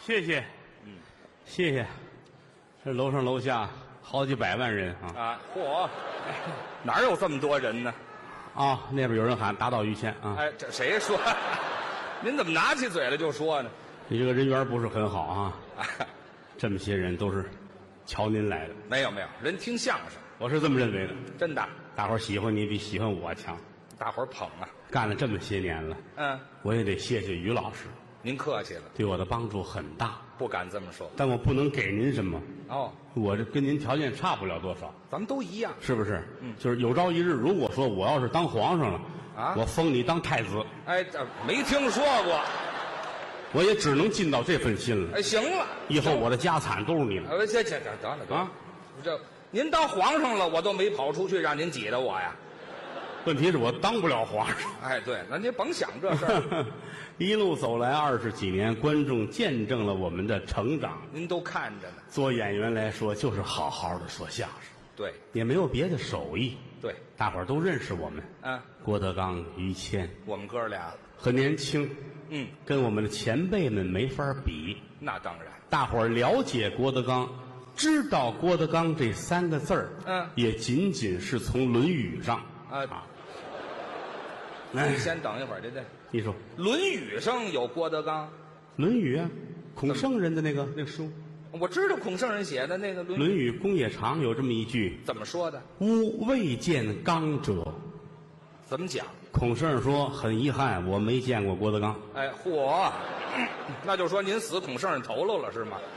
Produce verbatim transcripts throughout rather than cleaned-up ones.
谢谢，嗯，谢谢。这楼上楼下好几百万人啊！ 啊，嚯，哪有这么多人呢？ 啊，那边有人喊打倒于谦啊！ 哎，这谁说？您怎么拿起嘴来就说呢？ 你这个人缘不是很好啊！这么些人都是瞧您来的。 没有没有，人听相声， 我是这么认为的。 真的， 大伙儿喜欢你比喜欢我强。 大伙儿捧啊。 干了这么些年了， 嗯， 我也得谢谢于老师， 您客气了， 对我的帮助很大。 不敢这么说。 但我不能给您什么， 哦， 我这跟您条件差不了多少， 咱们都一样。 是不是？嗯，就是有朝一日，如果说我要是当皇上了， 啊， 我封你当太子， 哎，这没听说过。 我也只能尽到这份心了。 哎，行了， 以后我的家产都是你的。 呃，这这这得了得了啊， 这您当皇上了，我都没跑出去，让您挤得我呀。 问题是我当不了皇上。 哎，对，那您甭想这事儿。 一路走来二十几年，观众见证了我们的成长。 您都看着呢。 做演员来说，就是好好的说相声， 对也没有别的手艺。 对， 大伙儿都认识我们。 嗯， 郭德纲、于谦， 我们哥俩， 很年轻， 嗯， 跟我们的前辈们没法比。 那当然。 大伙儿了解郭德纲，知道郭德纲这三个字儿， 嗯， 也仅仅是从《论语》上啊啊。 您先等一会儿，这这《 你说，《 论语》上有郭德纲， 论语》啊，孔圣人的那个那个书， 我知道孔圣人写的那个《 《 论论语》公冶长有这么一句： 怎么说的？ 吾未见纲者。 怎么讲？ 孔圣人说：“很遗憾，我没见过郭德纲。 哎，嚯，那就说您死孔圣人头颅了是吗？”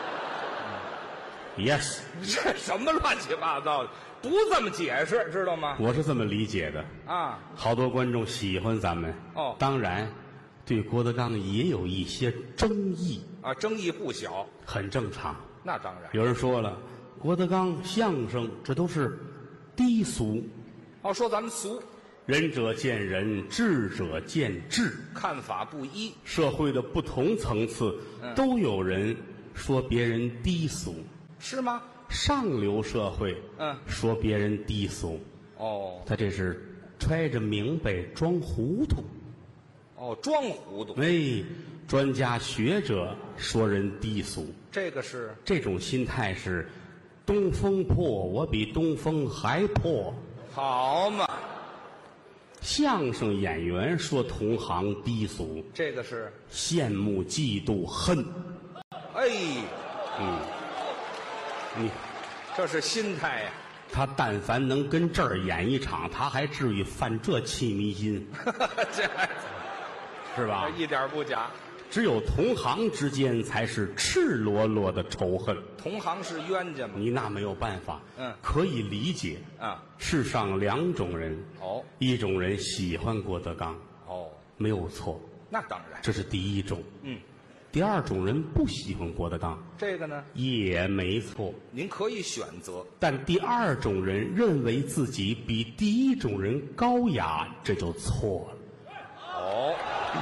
Yes， 这什么乱七八糟的？不这么解释，知道吗？ 我是这么理解的。 啊， 好多观众喜欢咱们， 哦当然，对郭德纲也有一些争议， 啊，争议不小， 很正常。 那当然。 有人说了，郭德纲相声这都是低俗， 哦，说咱们俗， 仁者见仁，智者见智， 看法不一， 社会的不同层次、 嗯都有人说别人低俗， 是吗？ 上流社会嗯说别人低俗， 哦他这是揣着明白装糊涂。 哦，装糊涂， 哎，专家学者说人低俗， 这个是这种心态是东风破，我比东风还破。 好嘛？ 相声演员说同行低俗， 这个是羡慕、嫉妒、恨。 哎， 嗯，你这是心态呀、 他但凡能跟这儿演一场，他还至于犯这气迷心， 这是吧？ 一点不假。 只有同行之间才是赤裸裸的仇恨， 同行是冤家嘛？ 你那没有办法。 嗯可以理解。 啊， 世上两种人， 哦一种人喜欢郭德纲， 哦， 没有错， 那当然。 这是第一种。 嗯， 第二种人不喜欢郭德纲， 这个呢， 也没错。 您可以选择。 但第二种人认为自己比第一种人高雅，这就错了。 哦，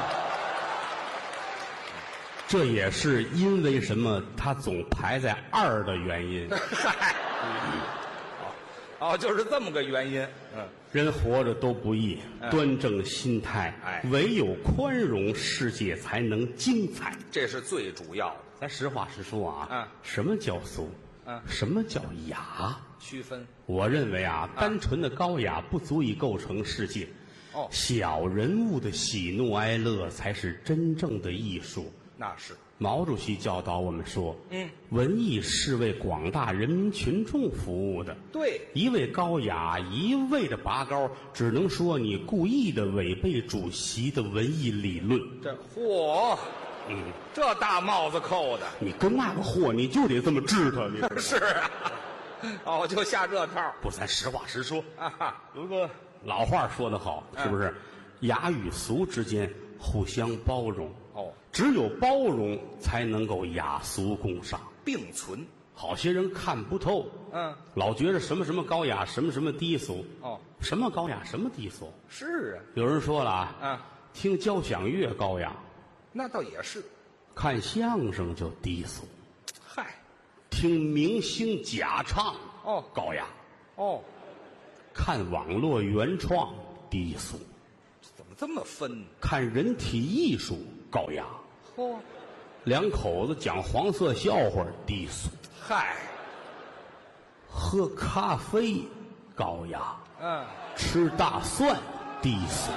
这也是因为什么他总排在二的原因。 嗨，哦，就是这么个原因。嗯， 人活着都不易， 嗯端正心态， 哎唯有宽容，世界才能精彩。 这是最主要的咱实话实说啊， 嗯什么叫俗？ 嗯什么叫雅？ 区分。 我认为啊，单纯的高雅不足以构成世界。 哦小人物的喜怒哀乐才是真正的艺术。 那是。 毛主席教导我们说， 嗯， 文艺是为广大人民群众服务的。 对， 一味高雅，一味的拔高，只能说你故意的违背主席的文艺理论。 这嚯， 嗯， 这大帽子扣的。 你跟那个货，你就得这么治他，你知道吗？ 是啊，哦，就下这套不，咱实话实说。 啊哈。 有个老话说得好，是不是？雅与俗之间互相包容。 哦， 只有包容，才能够雅俗共赏。 并存。 好些人看不透， 嗯， 老觉得什么什么高雅，什么什么低俗。 哦， 什么高雅，什么低俗？ 是啊， 有人说了啊， 嗯， 听交响乐高雅， 那倒也是。 看相声就低俗。 嗨， 听明星假唱哦高雅， 哦， 看网络原创低俗， 怎么这么分呢？ 看人体艺术高雅， 嚯， 两口子讲黄色笑话低俗， 嗨， 喝咖啡高雅， 嗯， 吃大蒜低俗。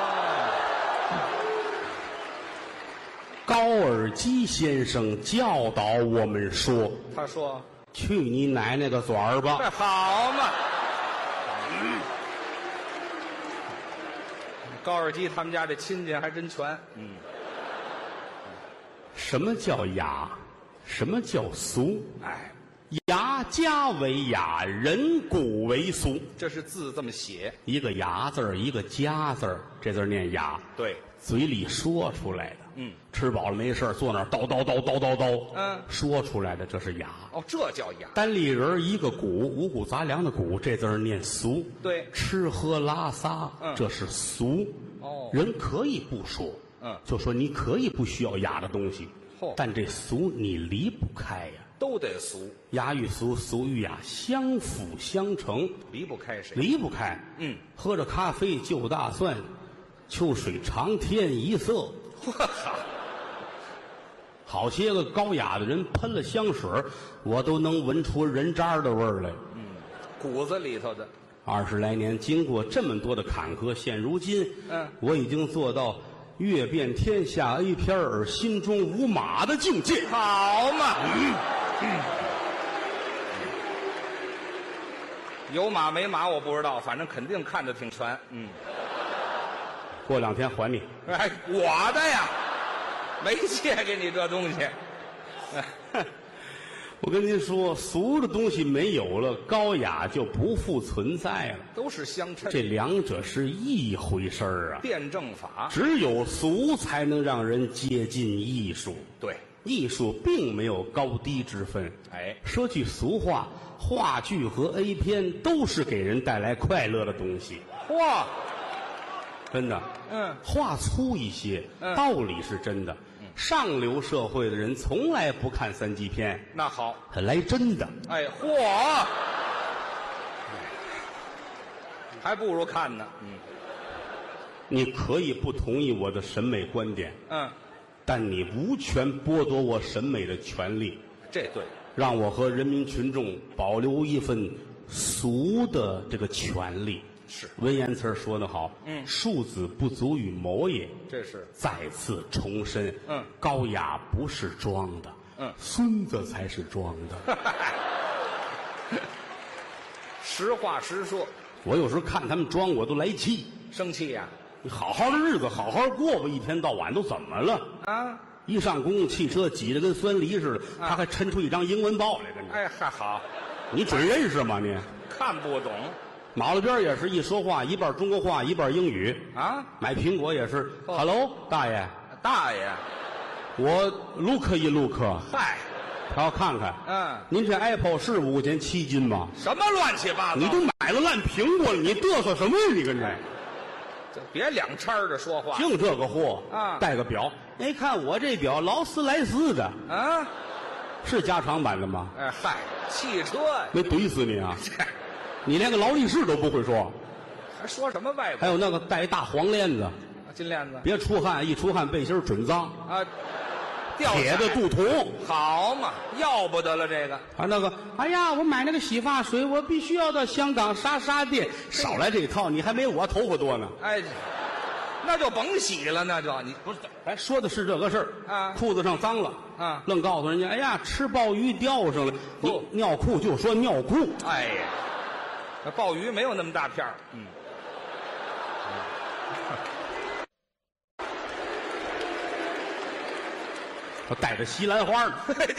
高尔基先生教导我们说他说：“ 去你奶奶个嘴儿吧！” 这好嘛。嗯，高尔基他们家这亲戚还真全。嗯， 什么叫雅？什么叫俗？ 哎， 雅家为雅，人古为俗。 这是字这么写。 一个雅字儿，一个家字儿，这字儿念雅。 对， 嘴里说出来的。 嗯， 吃饱了没事儿坐那儿叨叨叨叨叨叨。 嗯， 说出来的这是雅。 哦，这叫雅。 单立人一个谷，五谷杂粮的谷，这字儿念俗。 对， 吃喝拉撒， 嗯， 这是俗。 哦， 人可以不说， 嗯， 就说你可以不需要雅的东西， 嚯， 但这俗你离不开呀。 都得俗， 雅与俗，俗与雅，相辅相成， 离不开谁？ 离不开。 嗯， 喝着咖啡就大蒜，秋水长天一色。好些个高雅的人喷了香水，我都能闻出人渣的味儿来。 嗯，骨子里头的。 二十来年，经过这么多的坎坷，现如今， 嗯， 我已经做到阅遍天下 A 片而心中无马的境界。 好嘛。嗯嗯，有马没马我不知道，反正肯定看着挺全。嗯， 过两天还你。 哎，我的呀，没借给你这东西。 我跟您说，俗的东西没有了，高雅就不复存在了， 都是相称。 这两者是一回事儿啊。 辩证法， 只有俗才能让人接近艺术。 对。 艺术并没有高低之分。 哎， 说句俗话，话剧和 A 片都是给人带来快乐的东西。 嚯， 真的。 嗯， 话粗一些， 嗯，道理是真的。嗯，上流社会的人从来不看三级片。 那好， 他来真的。 哎，嚯，还不如看呢。嗯， 你可以不同意我的审美观点。 嗯。 但你无权剥夺我审美的权利， 这对， 让我和人民群众保留一份俗的这个权利。 是， 文言词说得好， 嗯， 庶子不足与谋也。 这是再次重申， 嗯， 高雅不是装的， 嗯， 孙子才是装的。 实话实说， 我有时候看他们装，我都来气， 生气呀、 啊。你好好的日子好好过吧，一天到晚都怎么了？ 啊！ 一上公共汽车挤得跟酸梨似的，啊、他还抻出一张英文报来跟你。 哎，还好， 你准认识吗？你看不懂。 马路边也是一说话一半中国话一半英语啊。 买苹果也是、哦、，Hello， 大爷， 大爷， 我 look 一 look。 嗨， 他要看看。 嗯， 您这 Apple 是五块钱七斤吗？ 什么乱七八糟！ 你都买了烂苹果了，你嘚瑟什么呀？你跟这。 别两掺的说话， 净这个货啊！ 带个表，哎，看我这表劳斯莱斯的啊， 是加长版的吗？ 哎嗨，汽车呀！ 没怼死你啊！你连个劳力士都不会说， 还说什么外国？ 还有那个带一大黄链子， 金链子， 别出汗，一出汗背心准脏啊！ 铁的镀铜， 好嘛，要不得了这个。 啊，那个，哎呀，我买那个洗发水，我必须要到香港莎莎店。少来这套，你还没我头发多呢。 哎，那就甭洗了，那就你不是，咱说的是这个事儿啊。 裤子上脏了啊， 愣告诉人家，哎呀，吃鲍鱼掉上了。你尿裤就说尿裤。 哎呀，那鲍鱼没有那么大片儿。嗯。 带着西兰花呢。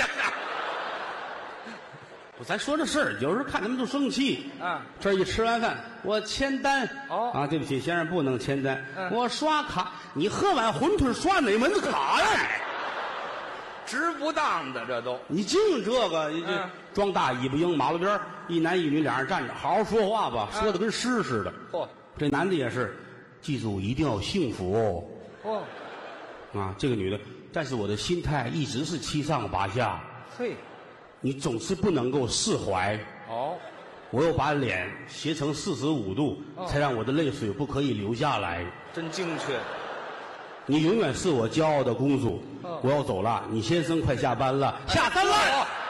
咱说这事儿，有时候看他们就生气。 啊， 这一吃完饭，我签单。 哦， 啊，对不起，先生不能签单。 嗯、 我刷卡。你喝碗馄饨刷哪门子卡呀？ 值不当的，这都。 你净这个，你这装大尾巴鹰，马路边一男一女俩人站着，好好说话吧，说的跟诗似的。 嚯、嗯， 这男的也是，记住一定要幸福哦。嚯，啊，这个女的。但是我的心态一直是七上八下。 嘿， 你总是不能够释怀。 哦， 我又把脸斜成四十五度、哦，才让我的泪水不可以流下来。 真精确。 你永远是我骄傲的公主。 哦、 我要走了，你先生快下班了，下班了。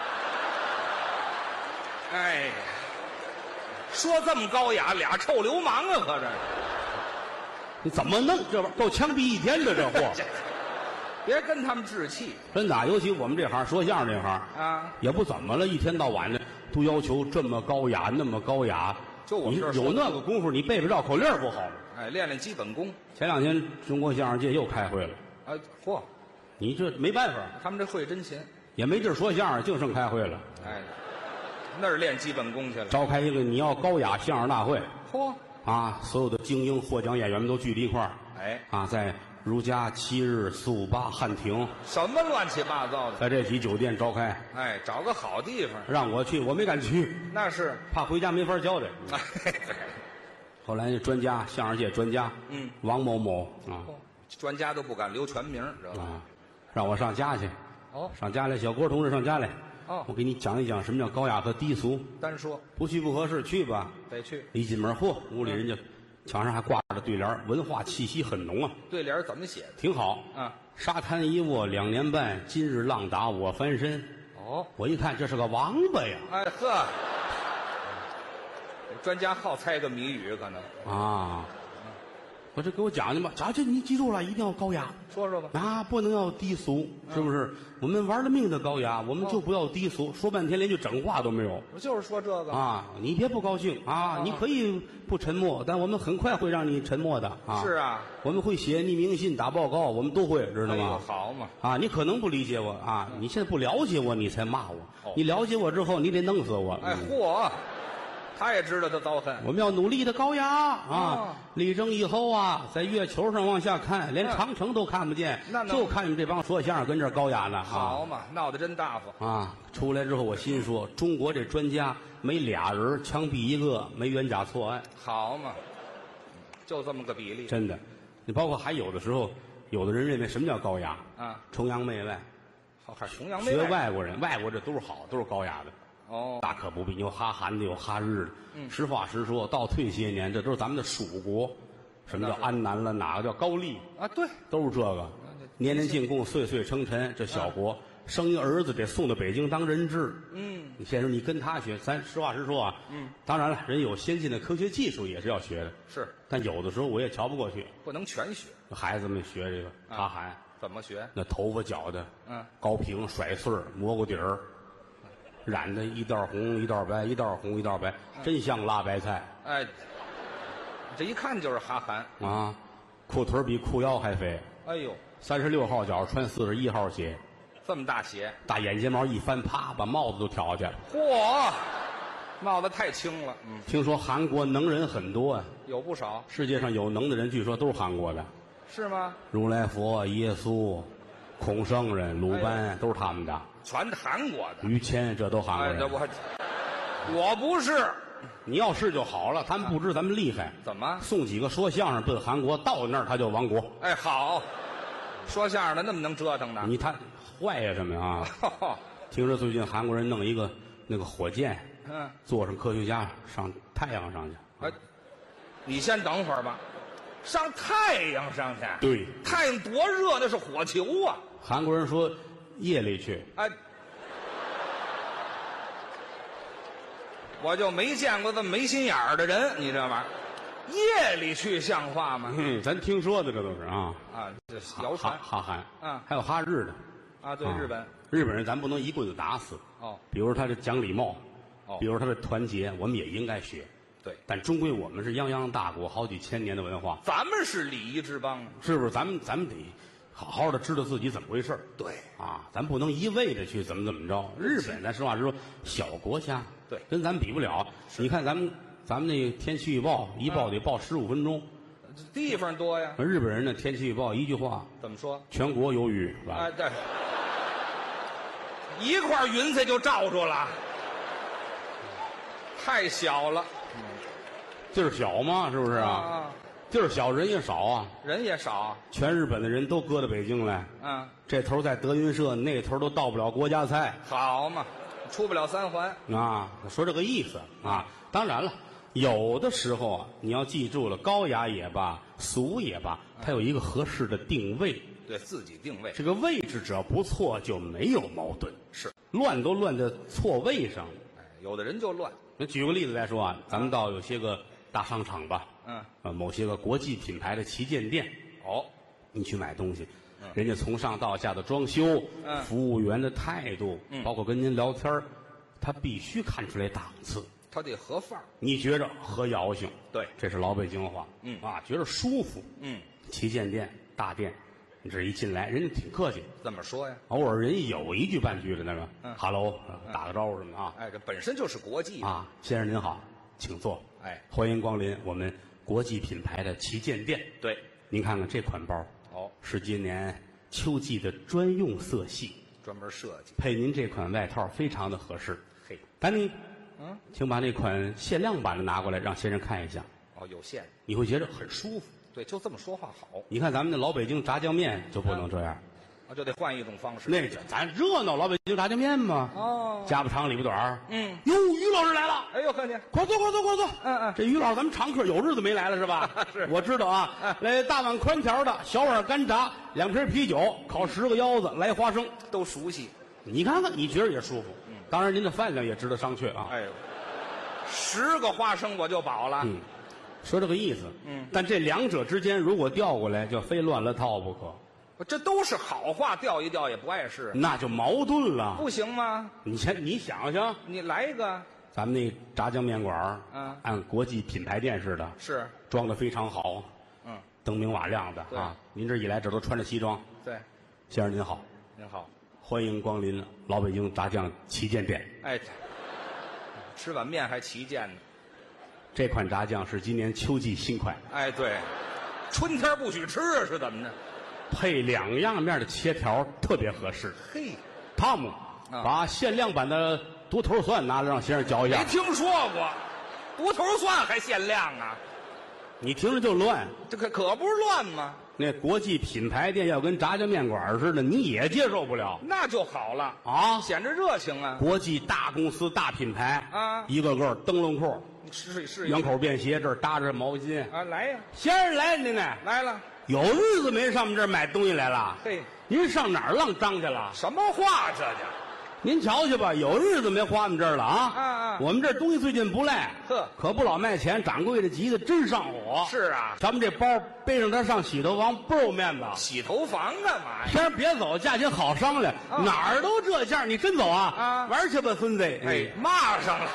哎呀，说这么高雅，俩臭流氓啊，合着。 你怎么弄这玩意儿？够枪毙一天的这货。 别跟他们置气， 真的，尤其我们这行说相声这行啊， 也不怎么了，一天到晚的都要求这么高雅，那么高雅。 就我们这有那个功夫，你背背绕口令不好吗？ 哎，练练基本功。 前两天中国相声界又开会了。 啊，嚯！ 你这没办法， 他们这会真勤， 也没地儿说相声，净剩开会了。 哎，那儿练基本功去了。 召开一个你要高雅相声大会。 嚯！ 啊，所有的精英获奖演员们都聚在一块儿。 哎， 啊，在如家七日四五八汉庭， 什么乱七八糟的， 在这起酒店召开。 哎，找个好地方。 让我去，我没敢去， 那是怕回家没法交代。 哎， 后来专家，相声界专家， 嗯， 王某某啊， 专家都不敢留全名，知道吧？ 啊，让我上家去。 哦， 上家来，小郭同志上家来。 哦， 我给你讲一讲什么叫高雅和低俗。 单说不去不合适，去吧。 得去。 一进门，嚯，屋里人家墙上还挂着对联，文化气息很浓啊。 对联怎么写的？ 挺好。 啊， 沙滩一卧两年半，今日浪打我翻身。 哦， 我一看这是个王八呀。 哎呵，专家好猜个谜语，可能啊。我这给我讲讲吧，讲这你记住了，一定要高雅。 说说吧。 啊，不能要低俗，是不是？我们玩了命的高雅，我们就不要低俗。说半天连句整话都没有。 我就是说这个啊，你别不高兴啊！你可以不沉默，但我们很快会让你沉默的啊！ 是啊， 我们会写匿名信、打报告，我们都会，知道吗？ 好嘛！ 啊，你可能不理解我啊，你现在不了解我，你才骂我。你了解我之后，你得弄死我。 哎，嚯！他也知道他遭恨。 我们要努力的高雅啊！力争以后啊，在月球上往下看，连长城都看不见，就看你们这帮说相声跟这儿高雅呢。 好嘛，闹得真大发啊！出来之后，我心说，中国这专家没俩人枪毙一个，没冤假错案。 好嘛，就这么个比例。 真的，你包括还有的时候，有的人认为什么叫高雅啊？ 崇洋媚外， 好看崇洋媚外。 学外国人，外国这都是好，都是高雅的。 哦， 大可不必，有哈韩的，有哈日的。 嗯， 实话实说，到退些年，这都是咱们的属国。什么叫安南了？哪个叫高丽啊？对， 都是这个。年年进贡，岁岁称臣。这小国、啊、生一儿子得送到北京当人质。 嗯， 你先说你跟他学，咱实话实说啊。 嗯， 当然了，人有先进的科学技术也是要学的。 是， 但有的时候我也瞧不过去。 不能全学。 孩子们学这个哈韩、啊， 怎么学？ 那头发绞的， 嗯， 高平甩穗儿，蘑菇底儿。染的一道红一道白，一道红一道白，真像辣白菜。 哎，这一看就是哈韩啊！裤腿比裤腰还肥。 哎呦， 三十六号脚穿四十一号鞋， 这么大鞋， 大眼睫毛一翻，啪，把帽子都挑下去了。 嚯，帽子太轻了。嗯， 听说韩国能人很多啊， 有不少。 世界上有能的人，据说都是韩国的。 是吗？ 如来佛、耶稣、孔圣人、鲁班、哎、都是他们的。 全韩国的， 于谦这都韩国人。 哎、我我不是， 你要是就好了。他们不知咱们厉害。 怎么？ 送几个说相声奔韩国，到那儿他就亡国。 哎，好，说相声的那么能折腾呢？ 你他坏呀什么啊？听说最近韩国人弄一个那个火箭， 嗯， 坐上科学家上太阳上去。 哎，你先等会儿吧，上太阳上去？ 对， 太阳多热，那是火球啊！ 韩国人说。夜里去， 哎，我就没见过这么没心眼儿的人，你这玩意儿，夜里去像话吗？ 嗯，咱听说的这都是啊啊，这谣传哈韩， 啊， 还有哈日的啊，对，日本， 日本人咱不能一棍子打死哦。 比如他的讲礼貌， 哦， 比如他的团结，我们也应该学。 对， 但终归我们是泱泱大国，好几千年的文化， 咱们是礼仪之邦， 是不是？咱们咱们得。好好的知道自己怎么回事。 对啊，咱不能一味的去怎么怎么着。日本咱实话实说，小国家， 对， 跟咱比不了。你看咱们咱们那个天气预报一报得报十五分钟， 地方多呀。 日本人的天气预报一句话， 怎么说？ 全国有雨。 啊，对，一块云彩就罩住了，太小了。 地儿小嘛，是不是啊？ 啊地儿小，人也少啊， 人也少， 全日本的人都搁到北京来。 嗯， 这头在德云社，那头都到不了国家菜。 好嘛，出不了三环啊！说这个意思啊。当然了， 有的时候啊，你要记住了，高雅也罢，俗也罢，它有一个合适的定位。 对自己定位， 这个位置只要不错，就没有矛盾。 是乱都乱在错位上了。 哎，有的人就乱。 那举个例子来说啊，咱们到有些个大商场吧， 嗯， 呃，某些个国际品牌的旗舰店， 哦， 你去买东西， 嗯人家从上到下的装修， 嗯服务员的态度， 嗯包括跟您聊天儿他必须看出来档次。 他得合范儿。 你觉着合摇性， 对， 这是老北京话， 嗯啊，觉着舒服， 嗯， 旗舰店、大店，你这一进来，人家挺客气， 怎么说呀？ 偶尔人有一句半句的那个， 嗯哈喽，打个招呼什么的啊， 哎，这本身就是国际啊，先生您好，请坐， 哎， 欢迎光临我们国际品牌的旗舰店。 对， 您看看这款包， 哦， 是今年秋季的专用色系， 专门设计。 配您这款外套非常的合适。 嘿， 丹尼， 嗯， 请把那款限量版的拿过来，让先生看一下， 哦，有限。 你会觉得很舒服。 对，就这么说话好。 你看咱们的老北京炸酱面就不能这样， 啊，就得换一种方式。 那咱热闹老北京炸酱面嘛， 哦， 家不长里不短儿嗯， 哟，于老师来了。 哎呦，看见。 快坐，快坐，快坐！ 嗯嗯这于老师咱们常客，有日子没来了是吧？ 是我知道啊。 嗯来大碗宽条的，小碗干炸，两瓶啤酒，烤十个腰子，来花生。 都熟悉。 你看看，你觉着也舒服。 嗯， 当然您的饭量也值得商榷啊。 哎呦，十个花生我就饱了。 嗯，说这个意思。 嗯， 但这两者之间如果调过来，就非乱了套不可， 这都是好话，调一调也不碍事。 那就矛盾了。 不行吗？ 你先，你想想， 你来一个。 咱们那炸酱面馆儿嗯按国际品牌店似的， 是。 装的非常好， 嗯， 灯明瓦亮的对啊。您这一来，这都穿着西装。 对， 先生您好， 您好。 欢迎光临老北京炸酱旗舰店。 哎，吃碗面还旗舰呢。 这款炸酱是今年秋季新款， 哎，对，春天不许吃啊，是怎么着？ 配两样面的切条特别合适。 嘿， 汤姆， 啊把限量版的独头蒜拿来让先生嚼一下。 没听说过，独头蒜还限量啊？ 你听着就乱。 这可可不是乱吗？ 那国际品牌店要跟炸酱面馆似的，你也接受不了那就好了， 啊！ 显着热情啊！ 国际大公司、大品牌啊一个个灯笼裤、 是是两口便鞋，这儿搭着毛巾。 啊，来呀， 先生来了您呢？ 来了。 有日子没上我们这儿买东西来了。 嘿， 您上哪儿浪张去了？ 什么话这叫？ 您瞧去吧，有日子没花我们这儿了啊！ 啊啊我们这儿东西最近不赖， 呵可不老卖钱，掌柜的急得真上火。 是啊， 咱们这包背上它上洗头房倍儿有面子。 洗头房干嘛呀？ 先生别走，价钱好商量， 啊哪儿都这价，你真走啊？ 啊玩去吧，孙子！ 哎，骂上了。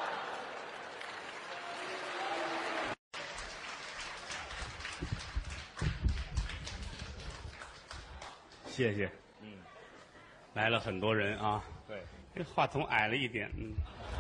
谢谢。 嗯， 来了很多人啊， 对， 这话筒矮了一点，嗯，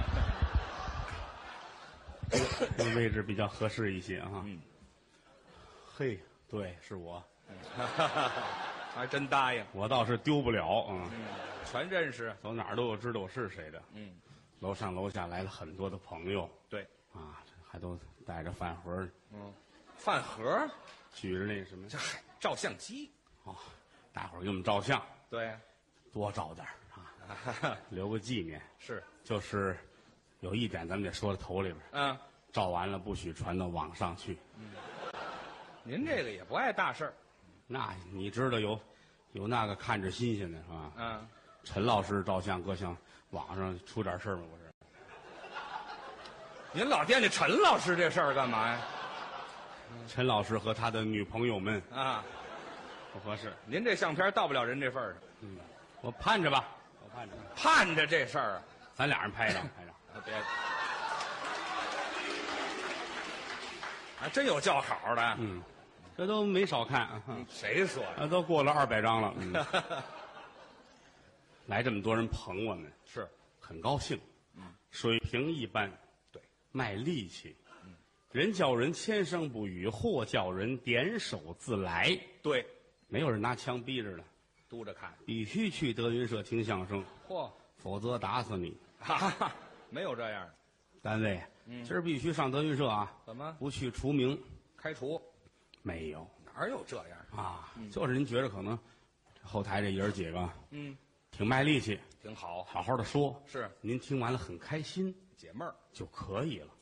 这个位置比较合适一些啊。 嗯， 嘿，对，是我， 还真答应。 我倒是丢不了，嗯， 嗯，全认识。 走哪儿都有知道我是谁的。 嗯， 楼上楼下来了很多的朋友对， 啊，还都带着饭盒， 嗯，饭盒， 举着那什么这嗨，照相机。 啊，大伙儿给我们照相， 对， 多照点儿啊，留个纪念。 是， 就是有一点咱们得说到头里边， 嗯， 照完了不许传到网上去。 您这个也不爱大事儿。 那你知道有有那个看着新鲜的是吧？ 嗯， 陈老师照相搁向网上出点事儿吗？不是， 您老惦记陈老师这事儿干嘛呀？ 陈老师和他的女朋友们啊， 不合适。 您这相片到不了人这份儿上， 嗯，我盼着吧，我盼着， 盼着这事儿啊。 咱俩人拍张拍张。 啊别，还真有叫好的。 嗯，这都没少看啊， 谁说的？ 啊都过了二百张了。嗯，来这么多人捧我们， 是， 很高兴。 嗯， 水平一般， 对， 卖力气。嗯，人叫人千声不语，货叫人点手自来。 对， 没有人拿枪逼着的， 督着看。 必须去德云社听相声， 嚯， 否则打死你。 哈哈，没有这样的。 单位，今儿必须上德云社啊！ 怎么不去除名？ 开除？ 没有哪有这样？ 啊，就是您觉得可能后台这爷儿几个嗯， 挺卖力气， 挺好， 好好的说， 是您听完了很开心解闷儿。 就可以了。 对，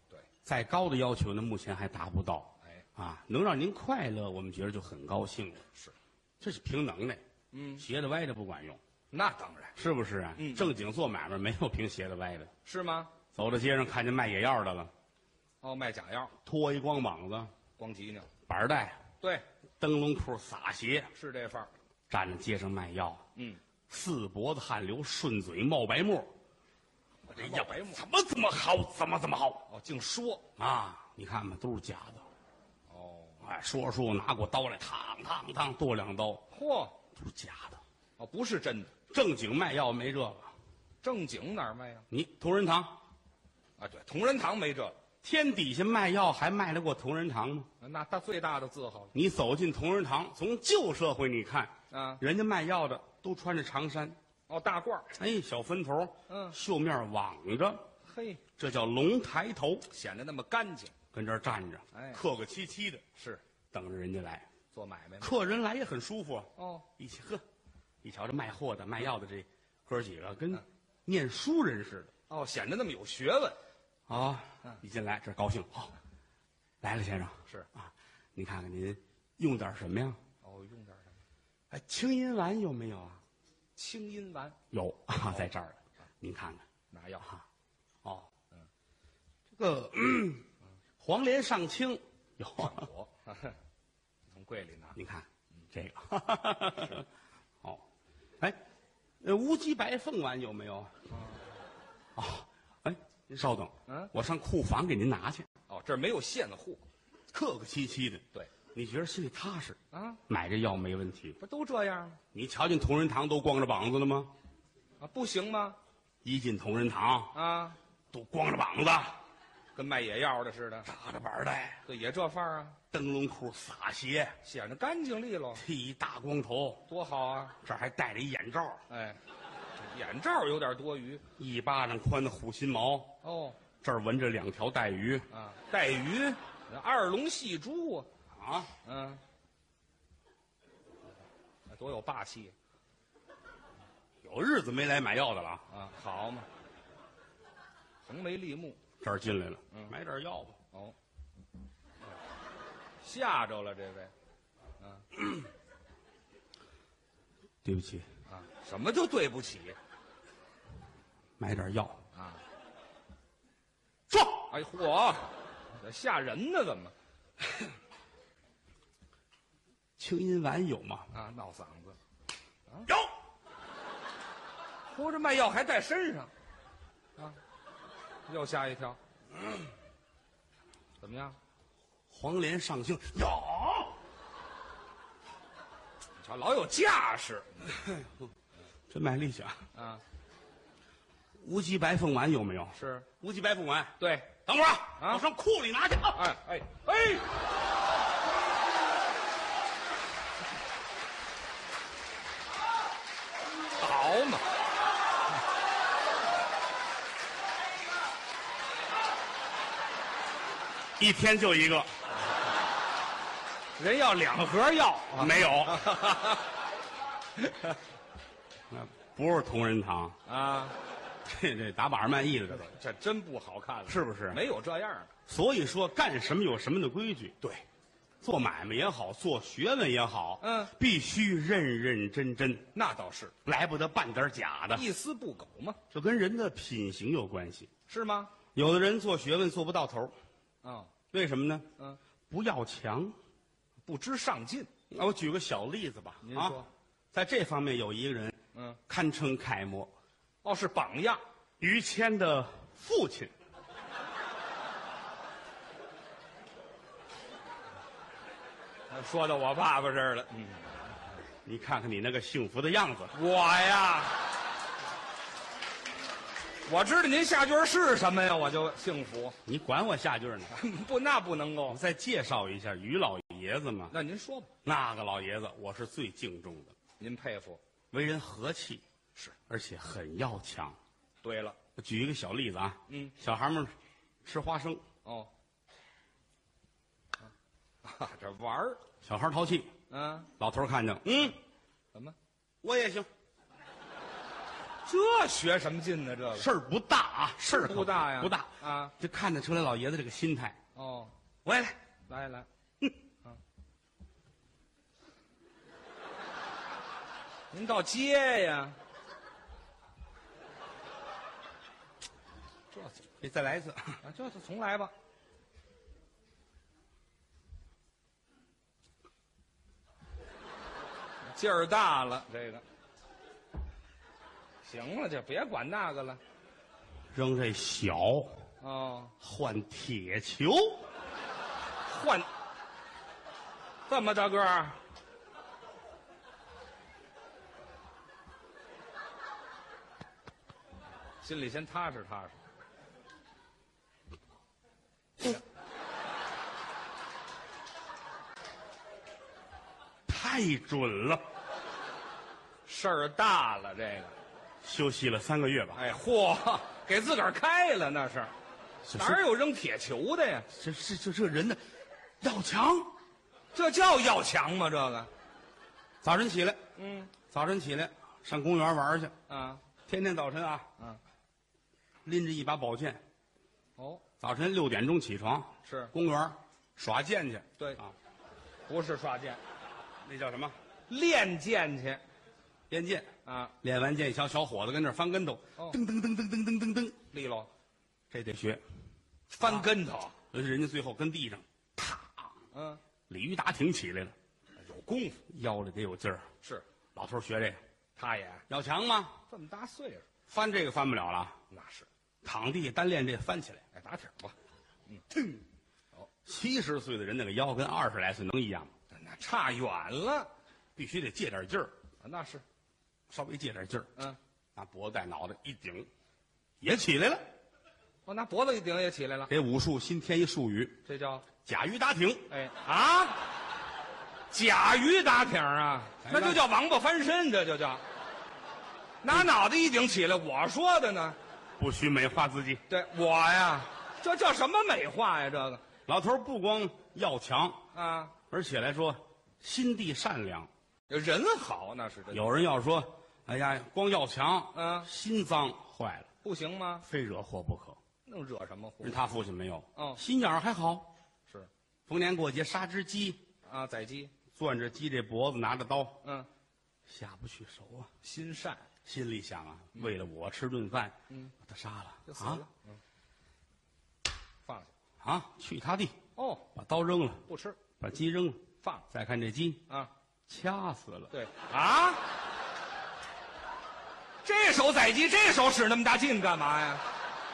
再高的要求呢，目前还达不到。 哎， 啊，能让您快乐，我们觉得就很高兴了。 是， 这是凭能耐， 嗯， 斜的歪的不管用， 那当然是不是啊？ 嗯正经做买卖没有凭斜的歪的。 是吗？ 走到街上看见卖野药的了， 哦，卖假药， 脱一光膀子， 光脊梁， 板儿带， 对， 灯笼裤，撒鞋， 是这范儿。 站在街上卖药， 嗯， 四脖子汗流，顺嘴冒白沫。我这药冒白沫怎么这么好？怎么这么好哦，净说。 啊？你看吧，都是假的。 哦， 哎，说着说着拿过刀来，嘡嘡嘡剁两刀， 嚯， 都是假的。 哦，不是真的， 正经卖药没这个。 正经哪儿卖呀？ 你同仁堂， 啊，对，同仁堂没这， 天底下卖药还卖得过同仁堂吗？ 那大最大的字号了。 你走进同仁堂，从旧社会你看， 啊， 人家卖药的都穿着长衫， 哦，大褂儿， 哎，小分头， 嗯袖面网着， 嘿， 这叫龙抬头， 显得那么干净。 跟这儿站着， 哎客客气气的是等着人家来。 做买卖吗？ 客人来也很舒服啊， 哦， 一起呵，一瞧这卖货的、卖药的这哥几个跟嗯念书人似的哦，显得那么有学问。 啊！ 嗯一进来这高兴，好，来了先生是啊，您看看您用点什么呀？ 哦，用点什么？ 哎，清音丸有没有啊？ 清音丸有啊，在这儿呢，您看看拿药。 啊。哦，嗯，这个嗯黄连上清有啊， 我从柜里拿。 您看这个，哦，哎，呃，乌鸡白凤丸有没有啊？哦，哎，您稍等， 嗯我上库房给您拿去。 哦，这儿没有现货。 客客气气的， 对你觉得心里踏实， 啊， 买这药没问题。 不都这样吗？ 你瞧见同仁堂都光着膀子了吗？ 啊，不行吗？ 一进同仁堂啊， 都光着膀子， 跟卖野药的似的。 扎着板儿带， 对，也这范儿啊， 灯笼裤，撒鞋， 显得干净利落， 剃一大光头， 多好啊！ 这儿还戴着一眼罩， 哎，眼罩有点多余。 一巴掌宽的虎心毛， 哦， 这儿纹着两条带鱼啊，带鱼，二龙戏珠啊， 啊， 嗯，多有霸气有日子没来买药的了啊， 啊！好嘛，横眉立目。 这儿进来了， 嗯买点药吧。 哦，吓着了这位。啊对不起， 啊，什么就对不起买点药。 啊？ 说， 哎嚯，这吓人呢，怎么清音丸有吗？ 啊？闹嗓子。 有。 嚯，这卖药还带身上，啊，又吓一跳。怎么样？ 黄连上清有。 瞧，老有架势真卖力气啊！ 啊！ 乌鸡白凤丸有没有？ 是， 乌鸡白凤丸。 对， 等会儿啊， 啊我上库里拿去啊。 哎哎哎，好嘛！ 一天就一个， 人要两盒药， 没有。那不是同仁堂， 啊， 这这打把式卖艺的这都。 这真不好看了， 是不是没有这样的。 所以说，干什么有什么的规矩。 对， 做买卖也好，做学问也好， 嗯必须认认真真， 那倒是来不得半点假的。 一丝不苟嘛， 这跟人的品行有关系。 是吗？ 有的人做学问做不到头， 啊， 为什么呢？ 嗯， 不要强。 不知上进。 那我举个小例子吧。 您啊说， 在这方面有一个人嗯， 堪称楷模， 哦，是榜样。 于谦的父亲。 说到我爸爸这儿了。嗯， 你看看你那个幸福的样子， 我呀，我知道您下句是什么呀，我就幸福。 你管我下句呢？ 不，那不能够我。再介绍一下于老爷子嘛。 那您说吧， 那个老爷子，我是最敬重的， 您佩服。 为人和气， 是， 而且很要强。 对了， 我举一个小例子啊， 嗯， 小孩们吃花生， 哦，啊，这玩儿， 小孩淘气， 嗯， 老头儿看见，嗯， 怎么？ 我也行， 这学什么劲呢？这个事儿不大啊，事儿可不大呀， 不大啊。 就看得出来老爷子这个心态。 哦， 我也来， 来来， 哼， 啊，您倒接呀？这你再来一次。 啊，就是重来吧。劲儿大了，这个行了，就别管那个了。 扔这小， 哦， 换铁球， 换这么大个儿，心里先踏实踏实。 太准了。 事儿大了，这个， 休息了三个月吧。 哎，嚯，给自个儿开了那是， 这哪有扔铁球的呀？ 这这这这人呢，要强。 这叫要强吗？这个， 早晨起来， 嗯早晨起来上公园玩去。 啊天天早晨啊， 啊， 拎着一把宝剑， 哦， 早晨六点钟起床， 是公园耍剑去。 对啊， 不是耍剑， 那叫什么？ 练剑去练剑。 啊， 练完剑，小小伙子跟那儿翻跟头， 哦噔噔噔噔噔噔噔噔， 利落， 这得学。 翻跟头， 尤其人家最后跟地上，啪， 嗯， 鲤鱼打挺起来了， 有功夫腰里得有劲儿。 是， 老头儿学这个他也要强吗？ 这么大岁数， 翻这个翻不了了， 那是， 躺地单练这翻起来。 哎，打挺吧， 腾，哦，七十岁的人那个腰跟二十来岁能一样吗？ 那差远了， 必须得借点劲儿， 啊那是， 稍微借点劲儿， 嗯， 拿脖子带脑袋一顶，也起来了。 我拿脖子一顶也起来了， 这武术新添一术语， 这叫， 甲鱼打挺。 哎啊，甲鱼打挺啊， 哎那就叫王八翻身，这就叫，拿脑袋一顶起来，我说的呢， 不许美化自己。 对我呀，这叫什么美化呀？这个老头儿不光要强， 啊， 而且来说心地善良。 人好那是真的， 有人要说，哎呀，光要强， 嗯心脏坏了， 不行吗？ 非惹祸不可。 能惹什么祸人？他父亲没有， 哦心眼儿还好。 是逢年过节杀只鸡， 啊，宰鸡， 攥着鸡这脖子，拿着刀， 嗯， 下不去手啊。 心善心里想啊，为了我吃顿饭， 嗯， 把他杀了就死了， 啊嗯，放下， 啊！去他地， 哦， 把刀扔了， 不吃， 把鸡扔了， 放再看这鸡， 啊， 掐死了。 对啊，这手宰鸡，这手使那么大劲干嘛呀？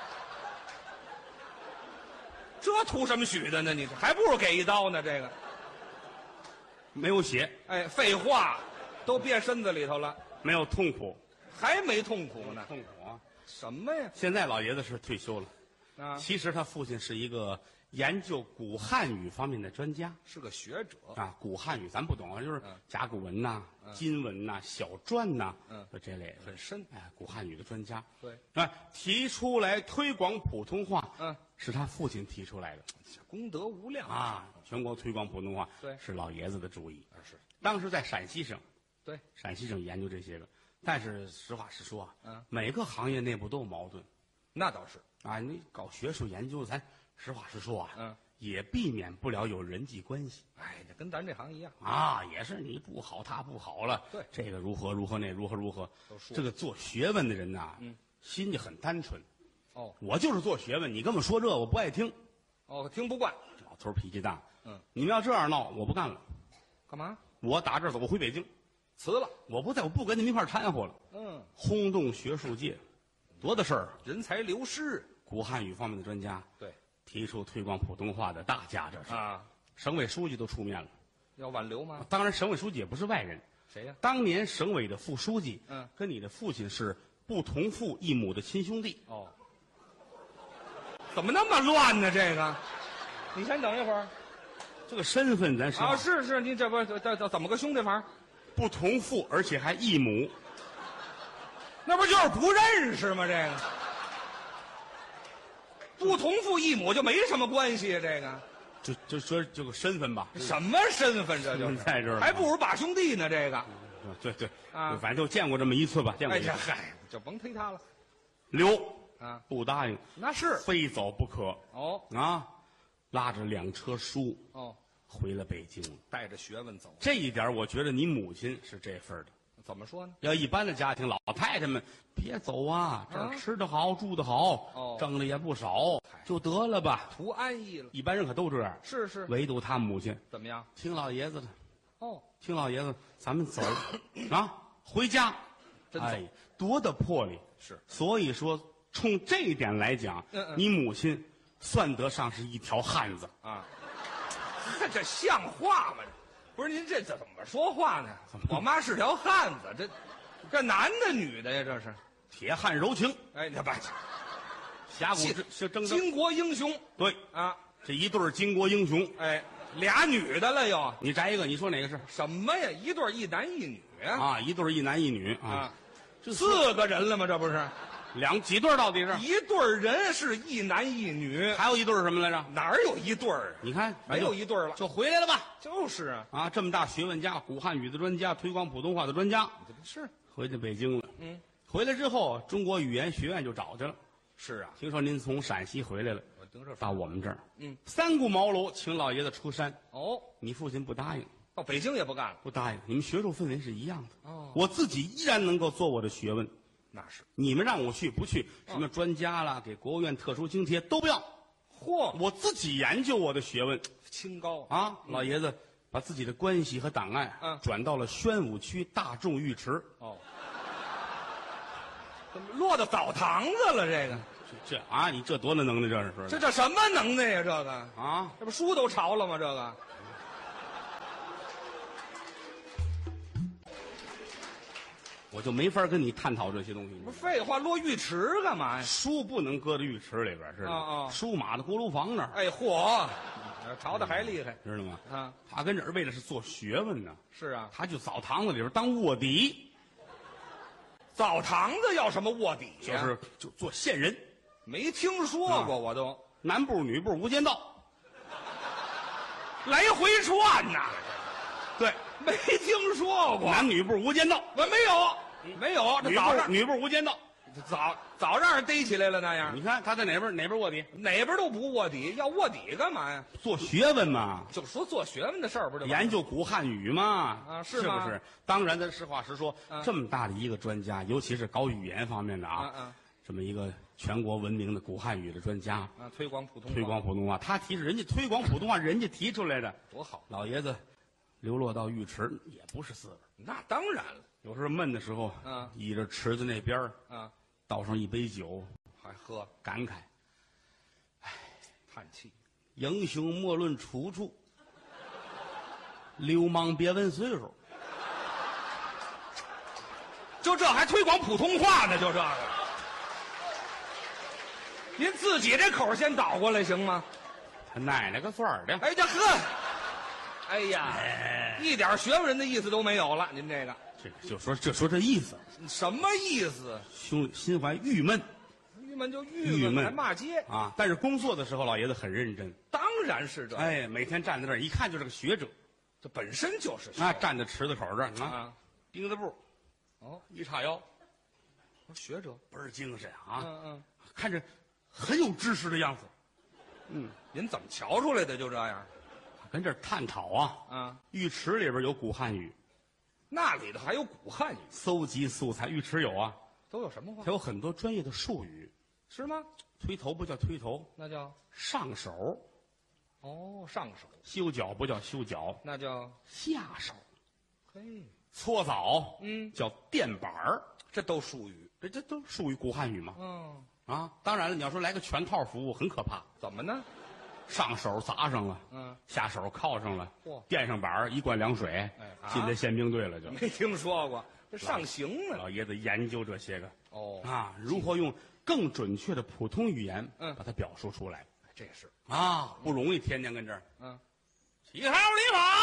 这图什么许的呢？你这还不如给一刀呢。这个， 没有血， 哎，废话，都憋身子里头了， 没有痛苦， 还没痛苦呢。 痛苦啊！ 什么呀？ 现在老爷子是退休了， 啊， 其实他父亲是一个研究古汉语方面的专家是个学者， 啊。古汉语咱不懂啊，就是嗯甲骨文呐、金文呐、小篆呐， 嗯就这类的很深。 哎，古汉语的专家。 对啊，提出来推广普通话， 嗯， 是他父亲提出来的功德无量啊。全国推广普通话， 对是老爷子的主意。 啊是， 当时在陕西省， 对， 陕西省研究这些个，但是实话实说啊， 嗯每个行业内部都有矛盾那倒是， 啊。你搞学术研究，咱实话实说啊， 嗯， 也避免不了有人际关系哎，这跟咱这行一样， 啊，也是你不好，他不好了， 对这个如何如何，那如何如何都，说这个做学问的人呐， 嗯， 心里很单纯。 哦我就是做学问，你跟我说这我不爱听。 哦，听不惯， 这老头儿脾气大， 嗯， 你们要这样闹，我不干了， 干嘛？ 我打这儿走，我回北京， 辞了， 我不在，我不跟你们一块儿掺和了， 嗯， 轰动学术界，多大事儿！ 人才流失， 古汉语方面的专家对提出推广普通话的大家，这是啊， 省委书记都出面了。 要挽留吗？ 当然，省委书记也不是外人， 谁呀？ 当年省委的副书记， 嗯跟你的父亲是不同父异母的亲兄弟。 哦，怎么那么乱呢？这个，你先等一会儿这个身份咱是啊！是是，你这不这这怎么个兄弟法？ 不同父，而且还异母。 那不就是不认识吗？这个不同父异母就没什么关系啊！这个就就说这个身份吧， 什么身份？这就是在这儿呢还不如把兄弟呢。这个对对啊反正就见过这么一次吧，见过哎呀， 一次。 嗨，就甭推他了刘啊， 不答应， 那是非走不可哦啊，拉着两车书哦， 回了北京了。 带着学问走， 这一点，我觉得你母亲是这份儿的。 怎么说呢？ 要一般的家庭，老太太们别走啊，这儿啊吃得好，住得好， 哦挣的也不少，就得了吧。 图安逸了， 一般人可都这样， 是是， 唯独他母亲怎么样？ 听老爷子的， 哦， 听老爷子，咱们走啊，回家。 真走哎，多大魄力！ 是， 所以说，冲这一点来讲， 嗯嗯你母亲算得上是一条汉子。 啊，这这像话吗？不是您这怎么说话呢？我妈是条汉子，这这男的女的呀？这是， 铁汉柔情， 哎，你把侠骨之是铮铮。 巾帼英雄对， 啊， 这一对儿巾帼英雄， 哎，俩女的了又， 你摘一个，你说哪个是？ 什么呀？一对儿一男一女啊？ 啊，一对儿一男一女啊， 啊， 这四个人了吗？这不是两几对儿到底是？ 一对儿人是一男一女， 还有一对儿什么来着？ 哪儿有一对儿啊？ 你看， 没有一对儿了， 就回来了吧？ 就是啊， 啊，这么大学问家，古汉语的专家，推广普通话的专家， 这不是， 回到北京了。 嗯， 回来之后，中国语言学院就找去了。 是啊， 听说您从陕西回来了， 我盯着到我们这儿， 嗯， 三顾茅庐，请老爷子出山。 哦， 你父亲不答应， 到北京也不干了， 不答应。你们学术氛围是一样的。 哦我自己依然能够做我的学问。 那是， 你们让我去不去，什么专家啦，给国务院特殊津贴都不要， 嚯， 我自己研究我的学问清高， 啊。老爷子把自己的关系和档案嗯转到了宣武区大众浴池。 哦，怎么落到澡堂子了？这个， 这这啊，你这多大能耐，这是说这这什么能耐呀？这个， 啊？ 这不书都潮了吗？这个， 我就没法跟你探讨这些东西。 不是废话，落浴池干嘛呀？ 书不能搁在浴池里边，知道吗？ 啊啊书码在锅炉房那儿， 哎，嚯，潮的还厉害知道吗？ 啊！ 他跟这儿为的是做学问呢， 是啊， 他去澡堂子里边当卧底， 澡堂子要什么卧底呀？ 就是就做线人， 没听说过，我都男部女部无间道。 来回串呐， 对， 没听说过。 男女部无间道， 我没有，没有，这女早让部女部无间道。 早早让人逮起来了那样， 你看他在哪边哪边卧底？ 哪边都不卧底，要卧底干嘛呀？ 做学问嘛， 就说做学问的事儿，不就完了研究古汉语嘛。 啊是吗是不是？当然，咱实话实说， 嗯这么大的一个专家，尤其是搞语言方面的啊， 嗯嗯这么一个全国闻名的古汉语的专家， 啊？推广普通话， 推广普通话，他提是人家推广普通话，人家提出来的。 多好， 老爷子流落到浴池也不是滋味， 那当然了， 有时候闷的时候， 嗯倚着池子那边儿啊， 倒上一杯酒， 还喝感慨叹气， 英雄莫论出处，流氓别问岁数。 就这还推广普通话呢？就这个，您自己这口先倒过来行吗？ 他奶奶个范儿的！ 哎，这呵，哎呀，一点学问人的意思都没有了。您这个这个就说就说这意思， 什么意思？ 胸里心怀郁闷郁闷就郁郁闷， 闷还骂街， 啊。但是工作的时候，老爷子很认真， 当然是这， 哎，每天站在那儿，一看就是个学者这本身就是学啊，站在池子口这儿啊， 啊。 钉子步， 哦， 一叉腰， 学者， 倍儿精神啊， 嗯嗯， 看着很有知识的样子。 您怎么瞧出来的？就这样跟这儿探讨啊， 啊？ 浴池里边有古汉语， 那里头还有古汉语， 搜集素材。浴池有啊， 都有什么话它？有很多专业的术语。 是吗？ 推头不叫推头， 那叫上手； 哦，上手， 修脚不叫修脚， 那叫下手； 嘿， 搓澡， 嗯， 叫垫板儿。 这都属于这这都属于古汉语嘛？ 嗯， 啊，当然了，你要说来个全套服务，很可怕。 怎么呢？ 上手砸上了， 嗯， 下手铐上了， 嚯垫上板儿一灌凉水， 哎啊进这宪兵队了就。 没听说过，这上刑呢？ 老爷子研究这些个哦， 啊，如何用更准确的普通语言， 嗯把它表述出来这是， 啊，不容易，天天跟这儿嗯， 起号立马，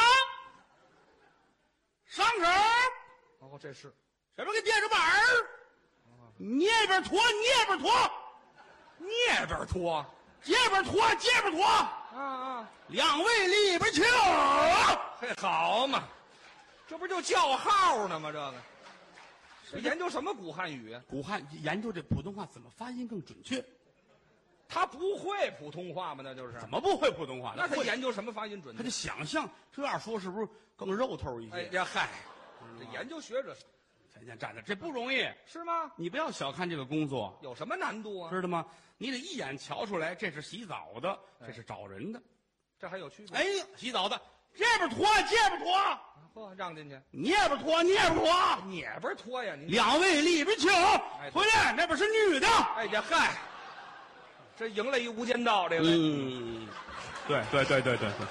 上手， 哦，这是什么给垫上板儿，捏边拖，捏边拖， 捏边拖接边拖，接边拖， 啊啊， 两位里边请。 嘿，好嘛， 这不就叫号呢吗？这个，这研究什么古汉语啊？ 古汉研究这普通话怎么发音更准确？ 他不会普通话吗？那就是怎么不会普通话？ 那他会研究什么发音准确？ 他就想象这样说是不是更肉头一些？ 哎呀嗨，这研究学者天天站着，这不容易。 是吗？ 你不要小看这个工作， 有什么难度啊？ 知道吗？你得一眼瞧出来，这是洗澡的，这是找人的。 这还有区别？ 哎呀，洗澡的这边脱，这边脱， 嚯，让进去， 那边脱，那边脱， 你不是脱呀？你两位里边请，回来那边是女的。 哎呀嗨，这赢了一无间道，这位。 嗯，对对对对对对，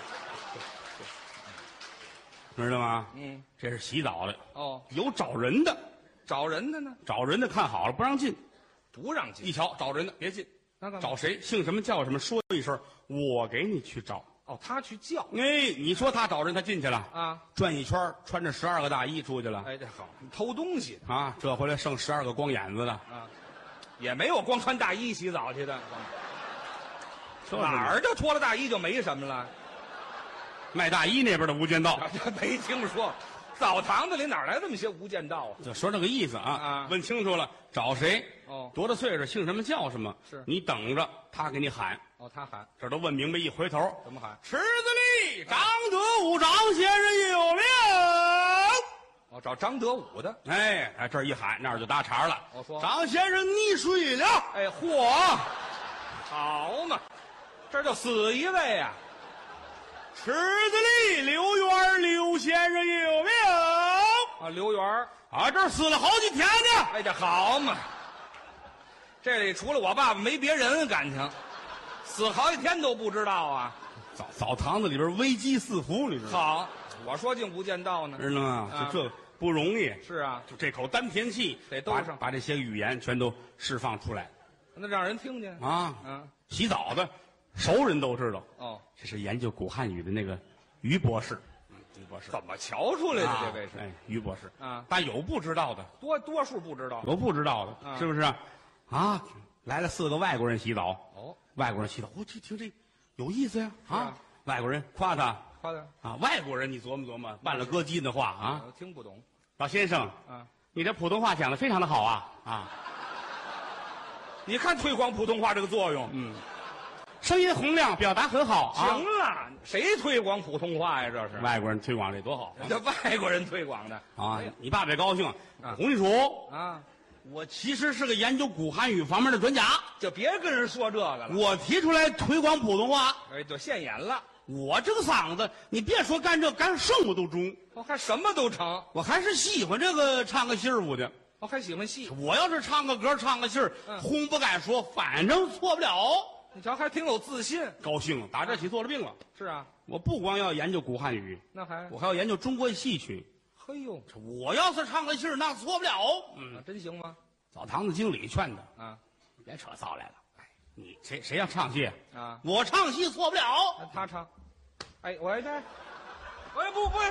知道吗？ 嗯， 这是洗澡的， 哦， 有找人的， 找人的呢， 找人的看好了不让进， 不让进。 一瞧找人的别进， 那干嘛找谁姓什么叫什么说一声，我给你去找。 哦，他去叫哎，你说他找人，他进去了啊， 转一圈，穿着十二个大衣出去了。 哎，这好，你偷东西的啊，这回来剩十二个光眼子的， 啊，也没有光穿大衣洗澡去的， 说哪儿就脱了大衣就没什么了？ 卖大衣那边的无间道， 啊这没听说，澡堂子里哪来这么些无间道啊？ 就说这个意思啊。 啊问清楚了，找谁？ 哦多大岁数，姓什么叫什么？ 是你等着，他给你喊。 哦，他喊这都问明白，一回头， 怎么喊？ 池子里张德武张先生有令。 哦，找张德武的。 哎，哎，这儿一喊，那儿就搭茬了。 我说张先生溺水了。 哎，嚯，好嘛，这就死一位呀、 池子里刘元刘先生有命。 啊！刘元儿啊，这儿死了好几天呢。 哎，这好嘛，这里除了我爸爸没别人，感情死好几天都不知道啊。 澡澡堂子里边危机四伏，你知道吗？ 好，我说进无间道呢。 知道吗？ 啊就这不容易。 是啊， 就这口丹田气把得兜上把这些语言全都释放出来那让人听见。 啊！ 嗯， 洗澡的熟人都知道， 哦， 这是研究古汉语的那个于博士。嗯，于博士怎么瞧出来的？ 啊这位是哎，于博士啊但有不知道的， 多多数不知道。 有不知道的， 啊是不是？啊，来了四个外国人洗澡， 哦， 外国人洗澡，我这听这有意思呀！啊啊， 外国人夸他夸他啊，外国人你琢磨琢磨，办了歌姬的话啊， 我听不懂。 老先生， 啊， 你这普通话讲的非常的好啊啊， 你看推广普通话这个作用。 嗯，声音洪亮，表达很好啊。 行了，谁推广普通话呀？这是外国人推广这多好这外国人推广的啊！ 哎呀你爸爸也高兴。 啊红叔叔， 啊， 我其实是个研究古汉语方面的专家， 就别跟人说这个了。 我提出来推广普通话。 哎，就现眼了， 我这个嗓子，你别说干这干什么都中， 我还什么都成， 我还是喜欢这个唱个戏儿舞的。 我还喜欢戏。 我要是唱个歌，唱个戏儿， 嗯红不敢说，反正错不了。 你瞧，还挺有自信。 高兴，打这起做了病了。 是啊， 我不光要研究古汉语， 那还我还要研究中国戏曲。 嘿呦， 我要是唱个戏儿，那错不了。嗯， 啊，真行吗？ 澡堂子经理劝他， 啊别扯臊来了。哎，你谁谁要唱戏？ 啊， 我唱戏错不了。 那他唱。哎，我这，哎不不，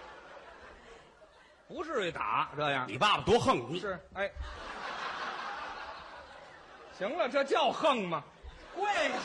不至于打这样。 你爸爸多横，你是哎，行了，这叫横吗？跪下，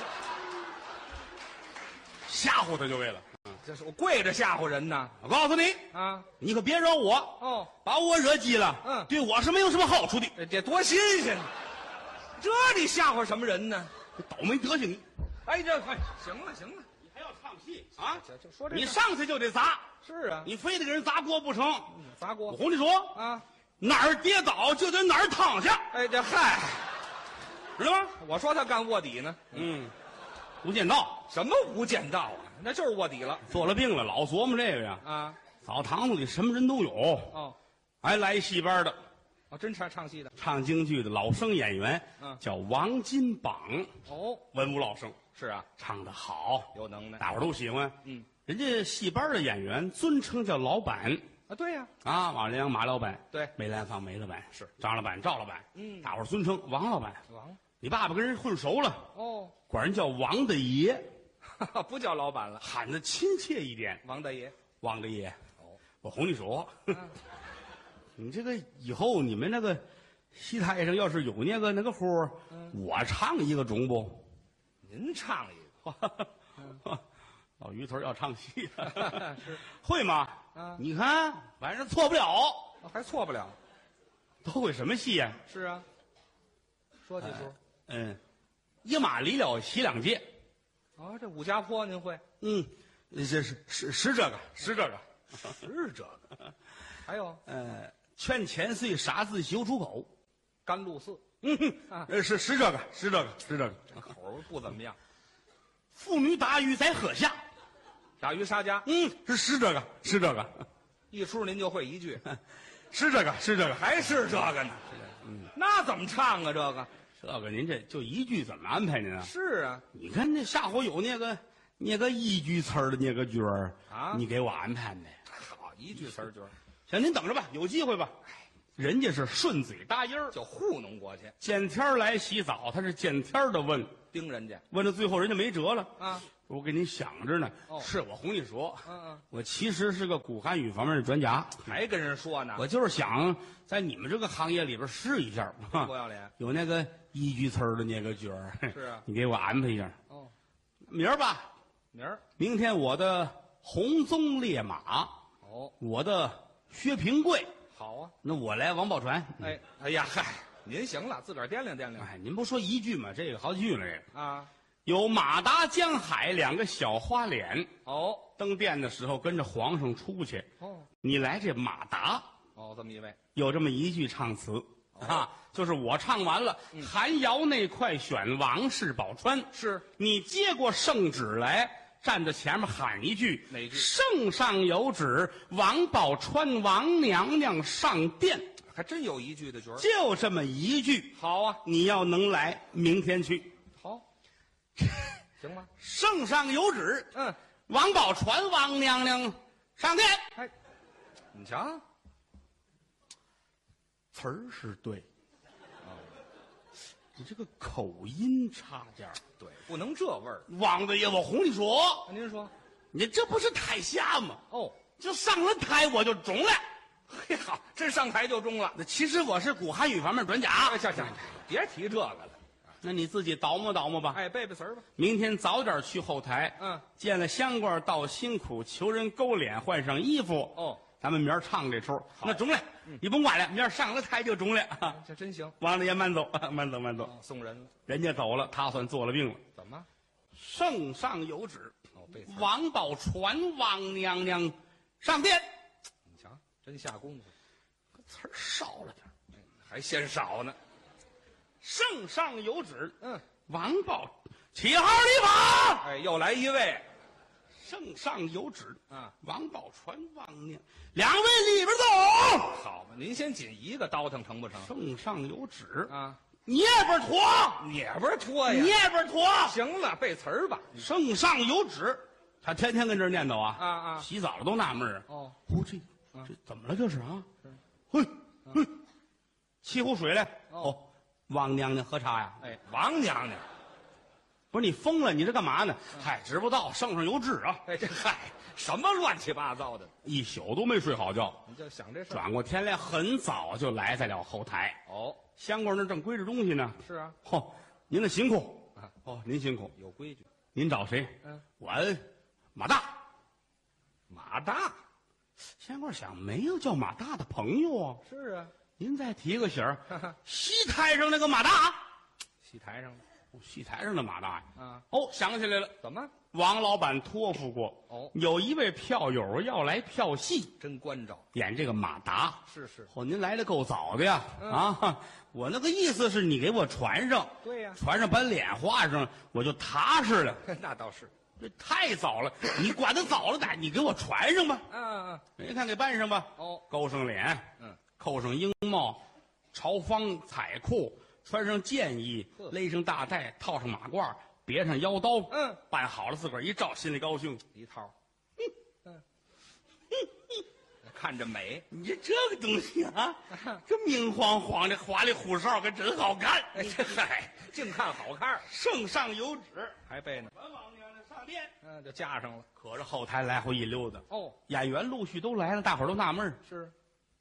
吓唬他就为了。 这是我跪着吓唬人呢。 我告诉你， 啊， 你可别惹我， 哦， 把我惹急了， 嗯对我是没有什么好处的。 这这多新鲜呢！这你吓唬什么人呢？ 倒霉德行你！ 哎，这快行了行了， 你还要唱戏啊？ 这就说这你事上去就得砸， 是啊， 你非得给人砸锅不成。 砸锅我哄你说， 啊！ 哪儿跌倒就得哪儿躺下， 哎，这嗨， 知道吗？ 我说他干卧底呢， 嗯，无间道什么无间道啊？那就是卧底了做了病了，老琢磨这个呀。 啊！ 澡堂子里什么人都有， 哦还来一戏班的， 哦，真唱唱戏的唱京剧的老生演员， 嗯叫王金榜， 哦， 文武老生， 是啊， 唱得好， 有能耐大伙儿都喜欢。 嗯， 人家戏班的演员尊称叫老板啊，对呀、 啊，马良马老板， 对梅兰芳梅老板是张老板赵老板， 嗯大伙儿尊称王老板。 王你爸爸跟人混熟了， 哦， 管人叫王大爷， 不叫老板了， 喊的亲切一点。 王大爷。 王大爷， 哦， 我哄你说， 啊你这个以后你们那个戏台上要是有那个那个活儿，我唱一个中不？ 您唱一个， 老于头要唱戏， 是会吗？ 啊， 你看，反正错不了， 还错不了。 都会什么戏呀？ 是啊，说几出。 嗯，一马离了西两界。 哦，这武家坡您会？ 嗯，这是是是这个，是这个， 是这个。还有， 呃，劝千岁杀字休出口。 甘露寺。 嗯哼， 啊呃是是这个，是这个，是这个。 这口儿不怎么样。 妇女打鱼在河下。 打鱼杀家。 嗯，是是这个，是这个。 一出您就会一句。 是这个，是这个， 还是这个呢？嗯，那怎么唱啊？这个， 这个您这就一句怎么安排呢？ 是啊， 你看这下回有那个那个一句词儿的那个角儿啊你给我安排的。 好一句词儿角儿， 行，您等着吧，有机会吧。人家是顺嘴答音儿， 就糊弄过去， 见天儿来洗澡，他是见天儿的问， 盯人家问到最后人家没辙了啊。 我给您想着呢， 哦是我哄你说， 嗯嗯， 我其实是个古汉语方面的专家， 还跟人说呢， 我就是想在你们这个行业里边试一下， 不要脸。 有那个一句词儿的那个角儿， 是啊， 你给我安排一下。 哦， 明儿吧， 明儿明天我的红鬃烈马， 哦， 我的薛平贵， 好啊。 那我来王宝钏。 哎，哎呀，嗨，您行了，自个儿掂量掂量哎，您不说一句吗？这个好几句了，这个。 啊。 有马达、江海两个小花脸， 哦登殿的时候跟着皇上出去。 哦你来这马达， 哦，这么一位有这么一句唱词、啊，就是我唱完了，韩瑶那块选王氏宝钏， 是你接过圣旨来，站在前面喊一句： 哪句圣上有旨，王宝钏王娘娘上殿。 还真有一句的角儿。 就这么一句， 好啊， 你要能来，明天去。 好，行吗？ 圣上有旨， 嗯， 王宝钏王娘娘上殿。 哎，你瞧， 词儿是对，你这个口音差点儿。 对，不能这味儿。 王大爷，我哄你说， 您说， 你这不是台下吗？ 哦， 就上了台我就中了。 嘿，好，真上台就中了。 那其实我是古汉语方面专家。 哎，行行，别提这个了。 那你自己琢磨琢磨吧。 哎，背背词儿吧。 明天早点去后台。 嗯， 见了香官道辛苦，求人勾脸，换上衣服。 哦， 咱们明儿唱这出。那中了，你甭管了，明儿上了台就中了。 这真行。 王大爷慢走，慢走，慢走。 哦，送人了。 人家走了，他算做了病了。 怎么？ 圣上有旨， 哦，背词儿。 王宝钏王娘娘上殿。 你瞧，真下功夫。 词儿少了点儿， 还嫌少呢。 圣上有旨， 嗯， 王宝起号立法。 哎，又来一位。 圣上有旨， 啊， 王宝钏王娘，两位里边走。 好嘛，您先紧一个倒腾成不成？ 圣上有旨啊， 你也边拖， 也不是拖呀。 你也边拖。 行了，背词儿吧。 圣上有旨，他天天跟这儿念叨啊啊啊洗澡了都纳闷儿哦， 哦，这这怎么了这是啊？嘿，嘿，沏壶水来。 哦， 王娘娘喝茶呀？ 哎，王娘娘。 不是你疯了？你这干嘛呢？嗨，知不道圣上有旨啊！ 哎，这嗨，什么乱七八糟的？ 一宿都没睡好觉， 你就想这事儿。 转过天来很早就来在了后台。 哦， 香官那正归着东西呢。 是啊。 嚯、您的辛苦啊！ 哦，您辛苦。 有规矩。 您找谁？ 嗯， 我马大。 马大。 香官想，没有叫马大的朋友啊。 是啊。 您再提个醒儿，戏台上那个马大。 戏台上的。 哦，戏台上的马大呀。 啊。 哦，想起来了， 怎么？ 王老板托付过。 哦， 有一位票友要来票戏， 真关照。 演这个马达。 是是。 哦，您来的够早的呀！ 嗯、 啊，我那个意思是你给我传上。 对呀、啊， 传上把脸画上，我就踏实了。 那倒是。 这太早了，你管他早了点，你给我传上吧。 嗯嗯。 您看给办上吧。 哦， 勾上脸， 嗯， 扣上缨帽，朝方彩裤，穿上箭衣，勒上大带，套上马褂，别上腰刀。 嗯， 办好了，自个儿一照，心里高兴。 一套。嗯。看着美， 你这个东西啊，这明晃晃的花里胡哨，可真好看。 哎，这嗨，净看好看。 圣上有旨， 还背呢。 王王娘娘上殿， 嗯，就加上了。 可是后台来回一溜达， 哦， 演员陆续都来了，大伙儿都纳闷儿是，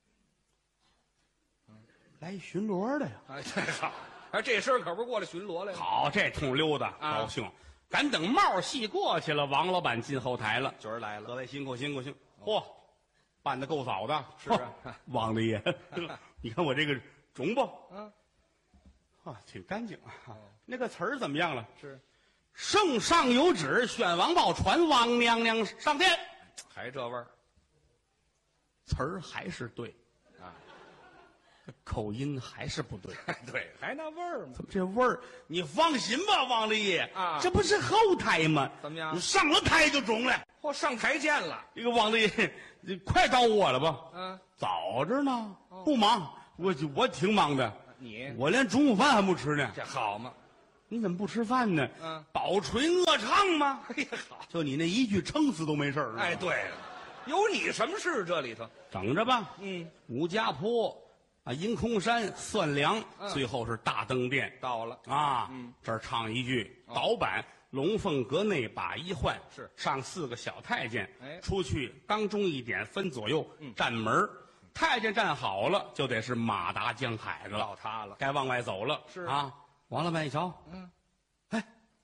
嗯，来巡逻的呀。 哎，这好，哎，这身可不是过来巡逻来了。 好，这通溜达， 啊、 高兴。 赶等帽戏过去了，王老板进后台了。 角儿来了， 各位辛苦辛苦辛苦！嚯，办的够早的。 是啊， 王大爷，你看我这个肿不？ 嗯， 啊，挺干净啊。那个词儿怎么样了？ 是， 圣上有旨，宣王报传，王娘娘上殿。 还这味儿词儿还是对， 啊？ 口音还是不对。 对，还那味儿吗？ 怎么这味儿？你放心吧，王大爷啊这不是后台吗？ 怎么样你上了台就中了。 嚯，上台见了。 这个王大爷，你快找我了吧？ 嗯， 早着呢，不忙。我我挺忙的， 你我连中午饭还不吃呢。 这好嘛？ 你怎么不吃饭呢？ 嗯， 饱吹饿唱吗？ 哎呀，好。 就你那一句，撑死都没事儿。 哎，对了，有你什么事这里头？ 等着吧。 嗯， 武家坡啊，银空山、算粮， 嗯最后是大登殿到了。 啊。 嗯， 这儿唱一句哦导板。龙凤阁内把一换， 是上四个小太监， 哎出去当中一点分左右， 嗯站门儿太监站好了，就得是马达江海的了， 到他了。 该往外走了。 是啊，王老板一瞧， 嗯， 哎，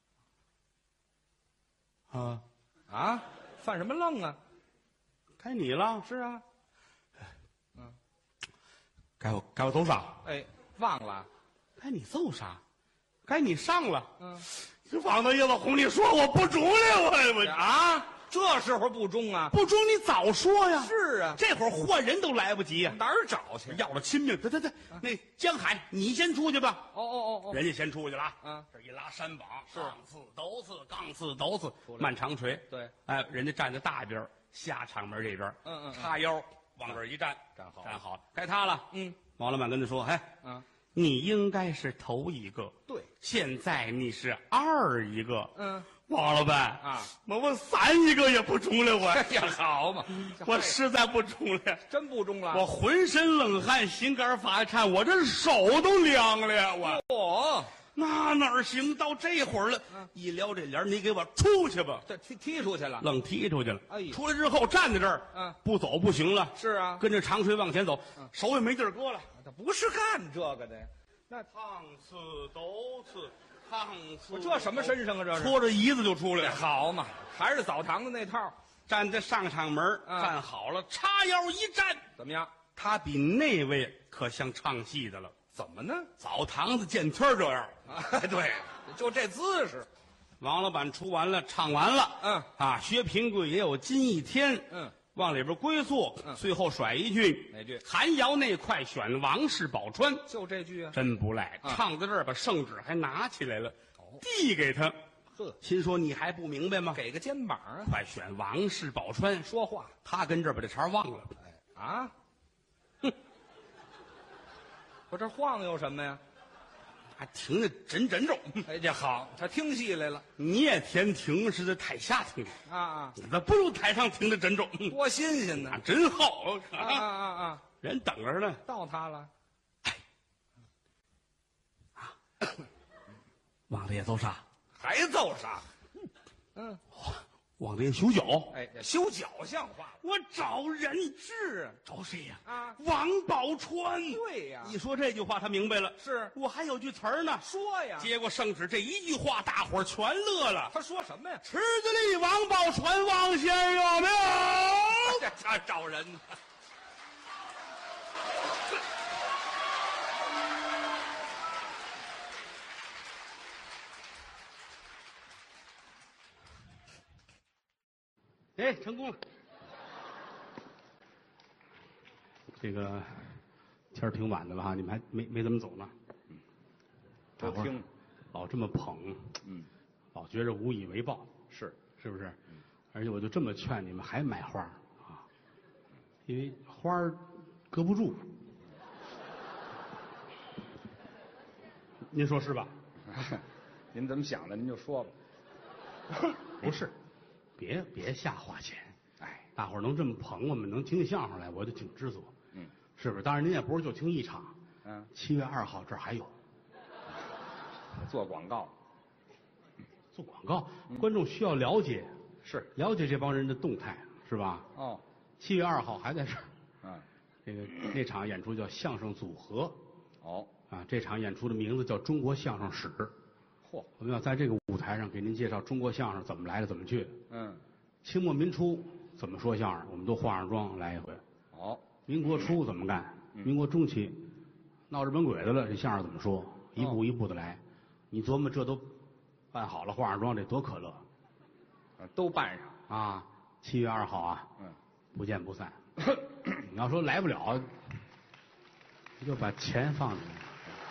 啊， 啊，犯什么愣啊？ 该你了， 是啊。 该我该我走啥？ 哎，忘了。 该你揍啥？该你上了。 嗯， 这王大爷，我哄你说我不中了，我我啊，这时候不中啊？ 不中，你早说呀！ 是啊， 这会儿换人都来不及呀， 哪儿找去？ 要了亲命。对对对，那江海，你先出去吧。 哦哦哦哦， 人家先出去了啊。 嗯， 这一拉山膀， 是杠刺斗刺，杠刺斗刺出，来慢长锤。 对， 哎，人家站在大边儿下场门这边， 嗯嗯嗯叉腰往这儿一站， 站好站好，该他了。 嗯， 王老板跟他说：“哎， 嗯， 你应该是头一个， 对， 现在你是二一个。” 嗯， 王老板啊， 我我三一个也不中了，我哎呀，好嘛， 我实在不中了， 真不中了。 我浑身冷汗，心肝发颤，我这手都凉了呀！我嚯， 那哪儿行？到这会儿了， 嗯一撩这帘，你给我出去吧！ 这踢踢出去了。 愣踢出去了。 哎呀出来之后站在这儿， 嗯不走不行了。 是啊， 跟着长锤往前走，手也没地儿搁了。 他不是干这个的。那趟刺斗刺，趟刺， 我这什么身上啊？这是搓着椅子就出来了。 好嘛，还是澡堂子那套。 站在上场门， 嗯站好了，叉腰一站， 怎么样？ 他比那位可像唱戏的了。 怎么呢？ 澡堂子见天儿这样。 啊，对，就这姿势。 王老板出完了，唱完了， 嗯啊，薛平贵也有今一天， 嗯， 往里边归宿， 嗯最后甩一句， 哪句？ 韩窑那块选王氏宝钏， 就这句啊。 真不赖， 嗯唱到这儿把圣旨还拿起来了， 哦递给他， 呵， 心说你还不明白吗？ 给个肩膀啊。 快选王氏宝钏， 说话。 他跟这儿把这茬忘了， 哎啊，哼，我这晃悠什么呀？ 还听得真真重。 哎，这好，他听戏来了你也天听是在台下听， 啊啊， 那不如台上听得真重， 多新鲜呢！ 啊，真好啊啊啊啊！ 人等着呢。 到他了， 王大爷走啥？ 还奏啥？嗯， 王大爷修脚。 哎，这修脚像话吗？ 我找人是啊， 找谁呀？ 啊王宝钏。 对呀一说这句话，他明白了。 是我还有句词儿呢。 说呀。 接过圣旨这一句话，大伙儿全乐了。 他说什么呀？ 池子里王宝钏，王先生有没有？ 这他找人呢。 哎，成功了。这个天儿挺晚的了哈，你们还没没怎么走呢。嗯，大伙儿听老这么捧， 嗯， 老觉着无以为报， 是是不是？而且我就这么劝你们，还买花儿啊，因为花儿搁不住。您说是吧？ 您怎么想的？您就说吧。 不是，别别瞎花钱。 哎， 大伙儿能这么捧我们，能听相声来，我就挺知足。 嗯， 是不是？当然您也不是就听一场。 嗯， 七月二号这儿还有做广告做广告，观众需要了解， 是了解这帮人的动态，是吧？ 哦， 七月二号还在这儿， 嗯， 这个那场演出叫相声组合哦， 啊，这场演出的名字叫中国相声史。 嚯， 我们要在这个舞台上给您介绍中国相声怎么来的，怎么去的。 嗯， 清末民初怎么说相声，我们都化上妆来一回。 好， 民国初怎么干？ 嗯民国中期闹日本鬼子了，这相声怎么说？一步一步的来。你琢磨这都办好了，化上妆，这多可乐啊都办上。 啊！七月二号啊， 嗯， 不见不散。你要说来不了，你就把钱放进来。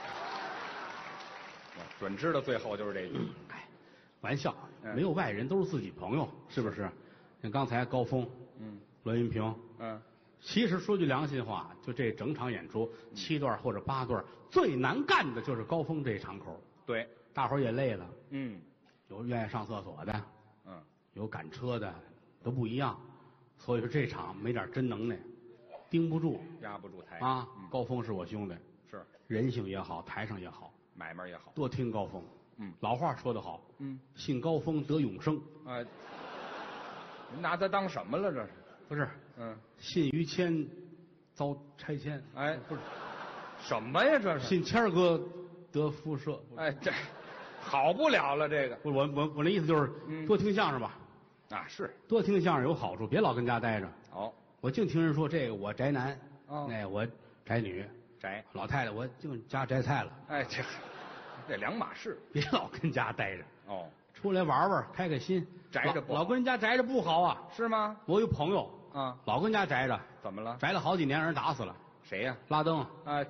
准知道最后就是这句。 哎，玩笑， 嗯没有外人，都是自己朋友，是不是？像刚才高峰， 嗯栾云平， 嗯， 其实说句良心话，就这整场演出七段或者八段，最难干的就是高峰这场口。 对， 大伙儿也累了， 嗯有愿意上厕所的， 嗯， 有赶车的，都不一样。所以说这场没点真能耐，盯不住压不住台啊。 嗯高峰是我兄弟， 是人性也好，台上也好， 买卖也好。 多听高峰。 嗯， 老话说得好， 嗯， 信高峰得永生。 啊，您拿他当什么了？这是？ 不是， 嗯， 信于谦遭拆迁。 哎， 不是， 什么呀？这是？ 信谦儿哥得辐射。 哎，这好不了了，这个不是我我我那意思就是嗯多听相声吧， 啊是。 多听相声有好处，别老跟家待着。 好， 我净听人说这个我宅男， 哦那我宅女， 宅。 老太太我净家摘菜了， 哎，这这两码事。 别老跟家待着， 哦， 出来玩玩，开开心。 宅着不好老老跟人家宅着不好啊。 是吗？ 我有朋友啊， 老跟家宅着， 怎么了？ 宅了好几年，让人打死了。 谁呀？ 拉登啊，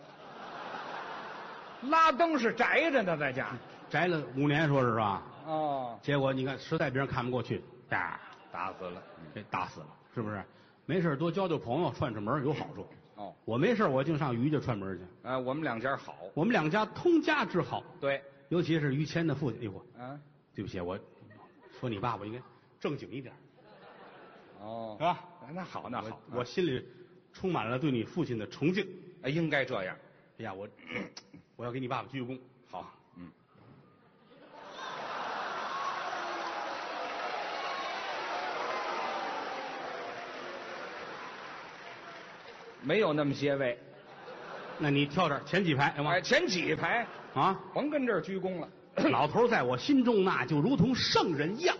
拉登是宅着呢，在家。 宅了五年，说是吧？ 哦， 结果你看，实在别人看不过去，哒， 打死了。 给打死了，是不是？没事多交交朋友，串串门有好处。 哦， 我没事我净上于家串门去。 哎，我们两家好。 我们两家通家之好， 对。 尤其是于谦的父亲。哎呦， 啊。 对不起，我说你爸爸应该正经一点， 哦， 是吧？ 那好，那好， 我我心里充满了对你父亲的崇敬。 哎，应该这样。 哎呀，我我要给你爸爸鞠个躬。 好，嗯。没有那么些位。 那你挑这儿前几排行吗？ 哎，前几排啊， 甭跟这儿鞠躬了。 老头在我心中那就如同圣人一样。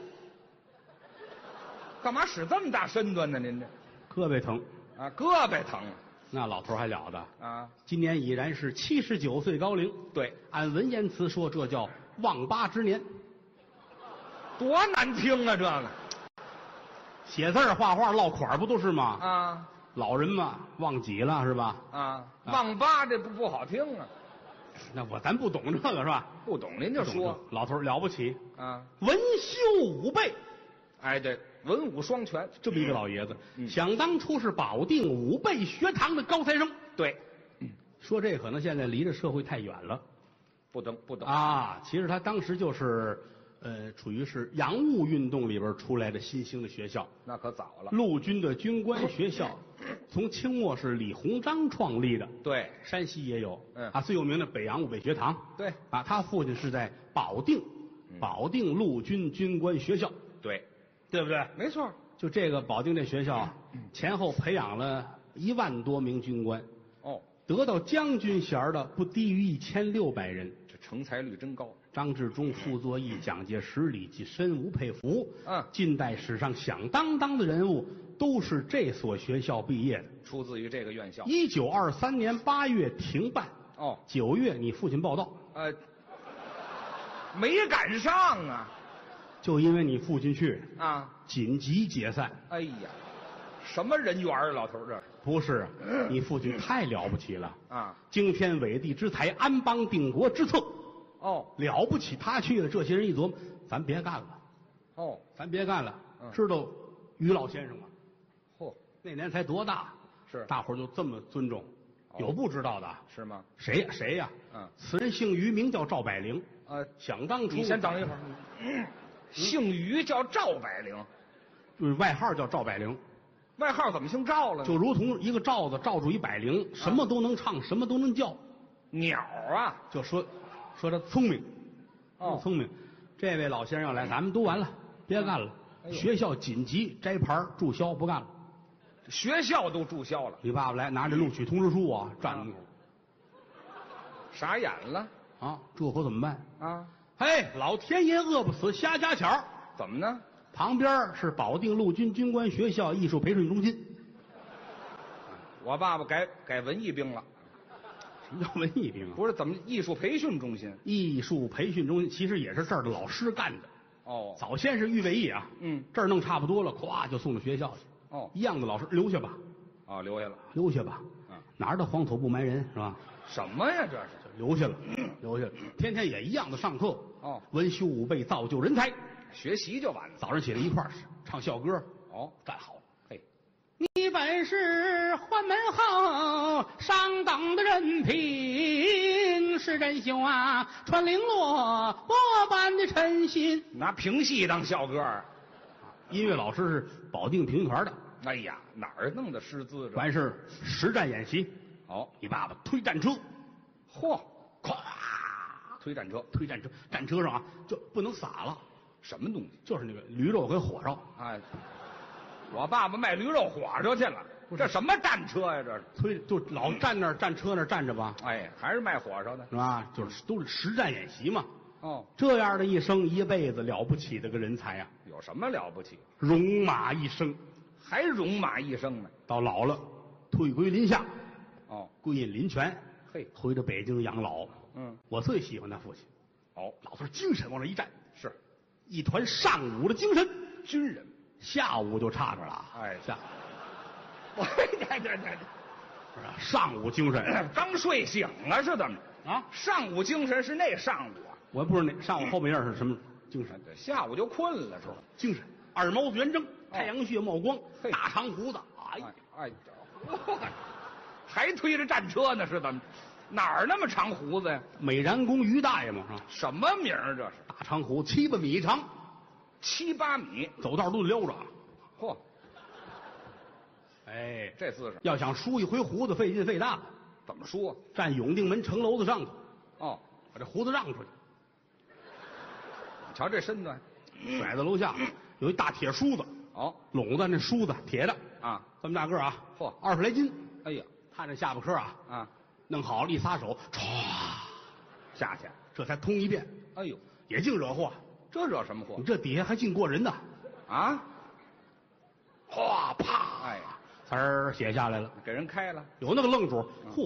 干嘛使这么大身段呢？您这胳膊疼啊，胳膊疼那老头还了得啊！ 今年已然是七十九岁高龄。 对， 按文言词说，这叫望八之年。 多难听啊！这个写字儿、画画、落款儿不都是吗？ 啊老人嘛，忘几了是吧？ 啊，望八这不不好听啊！ 那我咱不懂这个是吧？ 不懂您就说老头儿了不起， 啊！ 文修武备， 哎，对，文武双全， 这么一个老爷子， 嗯想当初是保定武备学堂的高材生。 对， 说这可能现在离这社会太远了不懂不懂啊。其实他当时就是，呃，处于是洋务运动里边出来的新兴的学校， 那可早了。 陆军的军官学校，从清末是李鸿章创立的， 对山西也有， 嗯啊，最有名的北洋武备学堂， 对啊，他父亲是在保定，保定陆军军官学校， 对， 对不对？ 没错。 就这个保定这学校啊，前后培养了一万多名军官， 哦， 得到将军衔儿的不低于一千六百人。 这成才率真高。 张治中、傅作义、蒋介石、李济深、吴佩孚， 嗯近代史上响当当的人物都是这所学校毕业的。 出自于这个院校。 一九二三年八月停办， 哦， 九月你父亲报道， 呃，没赶上啊就因为你父亲去， 啊！ 紧急解散。 哎呀，什么人缘啊，老头儿这不是，你父亲太了不起了， 啊？ 惊天伟地之才，安邦定国之策， 哦了不起。他去了，这些人一琢磨，咱别干了， 哦， 咱别干了。 嗯知道于老先生吗？ 嚯， 那年才多大？ 是大伙儿就这么尊重。 哦有不知道的？ 是吗？ 谁呀？谁呀？ 嗯此人姓于，名叫赵百灵。 呃， 想当初， 你先等一会儿。嗯姓于叫赵百灵， 就是外号叫赵百灵， 外号怎么姓赵了呢？ 就如同一个罩子罩住一百灵，什么都能唱，什么都能叫。 鸟啊！ 就说说他聪明， 哦聪明。这位老先生要来，咱们都完了，别干了。 哎呦学校紧急摘牌注销，不干了。 学校都注销了， 你爸爸来拿着录取通知书啊，站门口傻眼了啊，这可怎么办？ 啊！ 嘿，老天爷饿不死瞎家巧。 怎么呢？ 旁边是保定陆军军官学校艺术培训中心。 我爸爸改改文艺兵了。 什么叫文艺兵啊？ 不是，怎么艺术培训中心？ 艺术培训中心其实也是这儿的老师干的。 哦， 早先是预备役啊， 嗯， 这儿弄差不多了，咵就送到学校去。 哦， 一样的老师留下吧， 哦，留下了。 留下吧。 嗯， 哪儿的黄土不埋人是吧？ 什么呀？这是留下了，留下了，天天也一样的上课。 哦， 文修武备，造就人才。 学习就完了。 早上起来一块儿唱校歌。 哦， 站好了。 嘿， 你本是宦门后上等的人品，是真秀啊，穿绫罗波般的称心。 拿评戏当校歌儿。 音乐老师是保定评剧团的。 哎呀，哪儿弄的师资这？ 完事实战演习。 哦， 你爸爸推战车， 嚯， 咵推战车， 推战车，战车上啊就不能撒了， 什么东西？ 就是那个驴肉跟火烧。 哎，我爸爸卖驴肉火烧去了，这什么战车呀？这是推就老站那儿战车那儿站着吧， 哎，还是卖火烧的是吧？就是都是实战演习嘛。 哦， 这样的一生一辈子了不起的个人才呀、啊， 有什么了不起？ 戎马一生， 还戎马一生呢？ 到老了，退归林下， 哦， 归隐林泉， 嘿， 回到北京养老。 嗯， 我最喜欢他父亲。 哦， 老头精神往这一站， 是一团上午的精神， 军人， 下午就差着了。 哎， 下， 我这这这是吧？上午精神， 刚睡醒啊，是怎么啊？ 上午精神是那上午啊？ 我不知道那上午后半夜是什么精神， 对，下午就困了是吧？ 精神，二毛子圆睁，太阳穴冒光， 嘿大长胡子，哎哎哎，这还推着战车呢，是怎么？哪儿那么长胡子呀？ 美髯公于大爷嘛，是吧？ 什么名儿这是？ 大长胡子七八米长， 七八米， 走道都得撩着。 嚯， 哎， 这姿势要想梳一回胡子，费劲费大。 怎么说？ 站永定门城楼子上头， 哦， 把这胡子让出去， 你瞧这身段， 甩在楼下，有一大铁梳子， 哦拢子那梳子铁的， 啊， 这么大个儿啊， 嚯二十来斤。 哎呀他这下巴颏啊， 啊， 弄好了，一撒手，唰， 下去， 这才通一遍。 哎呦， 也净惹祸， 这惹什么祸你这底下还净过人呢。 啊？ 哗啪， 哎， 词儿写下来了。 给人开了， 有那个愣主，嚯，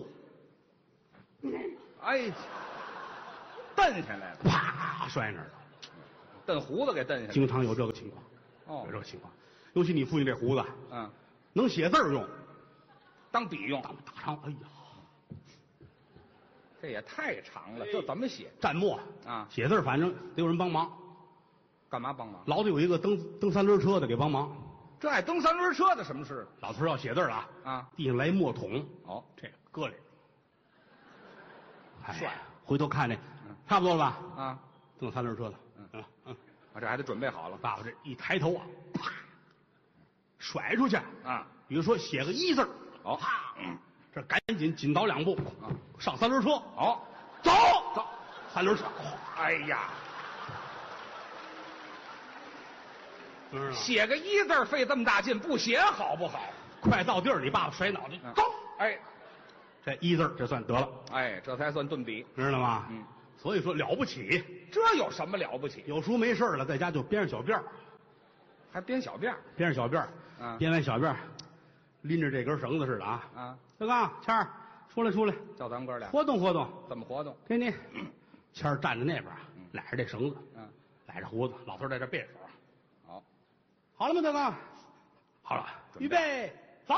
哎，蹬下来了， 啪摔那儿了。 蹬胡子给蹬下来了。 经常有这个情况， 哦有这个情况。尤其你父亲这胡子， 嗯， 能写字儿用， 当笔用， 当大长，哎呀， 这也太长了，这怎么写蘸墨啊？ 写字儿反正得有人帮忙， 干嘛帮忙？ 老得有一个蹬蹬三轮车的给帮忙。 这爱蹬三轮车的什么事老头儿要写字儿了啊， 啊？ 地上来墨桶， 哦， 这个搁里，哎帅回头看这嗯， 差不多了吧？ 啊， 蹬三轮车的， 嗯嗯嗯， 我这还得准备好了爸爸这一抬头啊，啪，甩出去。 啊。 比如说写个一字儿， 哦， 啪，这赶紧紧倒两步啊， 上三轮车， 哦， 走走，三轮车， 哎呀， 知道吗？ 写个一字儿费这么大劲，不写好不好？ 快到地儿，你爸爸甩脑袋， 嗯走， 哎这一字儿这算得了， 哎，这才算顿笔。 知道吗？ 嗯， 所以说了不起， 这有什么了不起？ 有时候没事儿了，在家就编上小辫儿， 还编小辫儿编上小辫儿， 啊编完小辫儿，拎着这根绳子似的啊。 啊？ 大刚谦儿，出来出来， 叫咱们哥俩活动活动， 怎么活动？ 给你。谦儿站在那边儿，揽着这绳子， 嗯， 揽着胡子，老头儿在这背着手。 好， 好了吗，大刚？好了， 准备预备，走！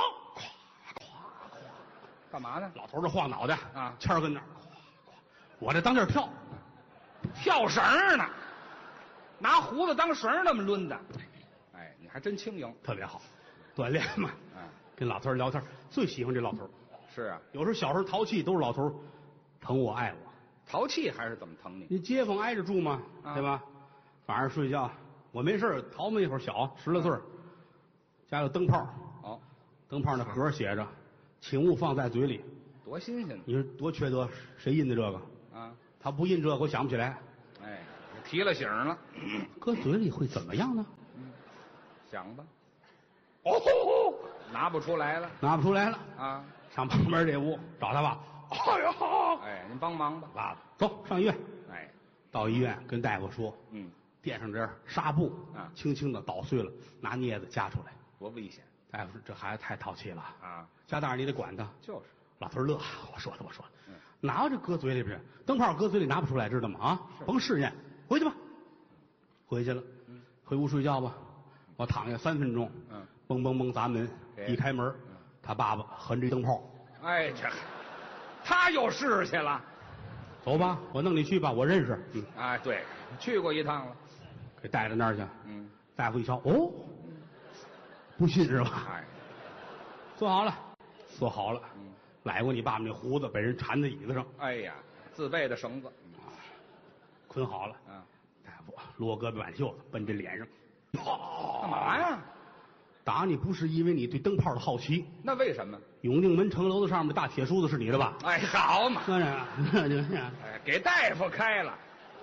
干嘛呢？ 老头儿这晃脑袋啊谦儿跟那儿，咵咵我这当地儿跳， 跳绳儿呢，拿胡子当绳儿那么抡的。哎，你还真轻盈。 特别好，锻炼嘛。 嗯， 跟老头儿聊天，最喜欢这老头儿。 是啊， 有时候小时候淘气，都是老头儿疼我爱我。 淘气还是怎么疼你？ 你街坊挨着住嘛， 啊对吧？晚上睡觉，我没事儿淘嘛一会儿，小十来岁儿，家有灯泡， 哦， 灯泡那盒儿写着“请勿放在嘴里多新鲜”， 你说多缺德？谁印的这个？ 啊！ 他不印这个，我想不起来。 哎，提了醒了， 搁嘴里会怎么样呢？ 想吧。哦，拿不出来了拿不出来了。 啊！ 上旁边这屋找他爸。哎呀， 哎，您帮忙吧。 爸爸，走上医院。 哎， 到医院跟大夫说， 嗯， 垫上点纱布， 啊轻轻的捣碎了，拿镊子夹出来。 多危险大夫说这孩子太淘气了， 啊！ 家大人你得管他。 就是， 老头乐，我说的我说的， 嗯哪有这搁嘴里边？灯泡搁嘴里拿不出来，知道吗？啊，甭试验，回去吧。回去了， 嗯回屋睡觉吧。我躺下三分钟， 嗯， 嘣嘣嘣砸门， 哎一开门，他爸爸横着一灯泡， 哎，这他又试去了。 走吧，我弄你去吧，我认识。嗯， 哎，对，去过一趟了。 给带到那儿去。 嗯， 大夫一瞧，哦，不信是吧？ 哎， 坐好了，坐好了。 嗯， 揽过你爸爸那胡子，被人缠在椅子上， 哎呀，自备的绳子。 捆好了。 啊， 大夫撸胳膊挽袖子，奔这脸上，啪！ 干嘛呀？ 打你不是因为你对灯泡的好奇。 那为什么？ 永定门城楼子上面大铁梳子是你的吧？ 哎，好嘛！ 当然，那就是。 哎，给大夫开了。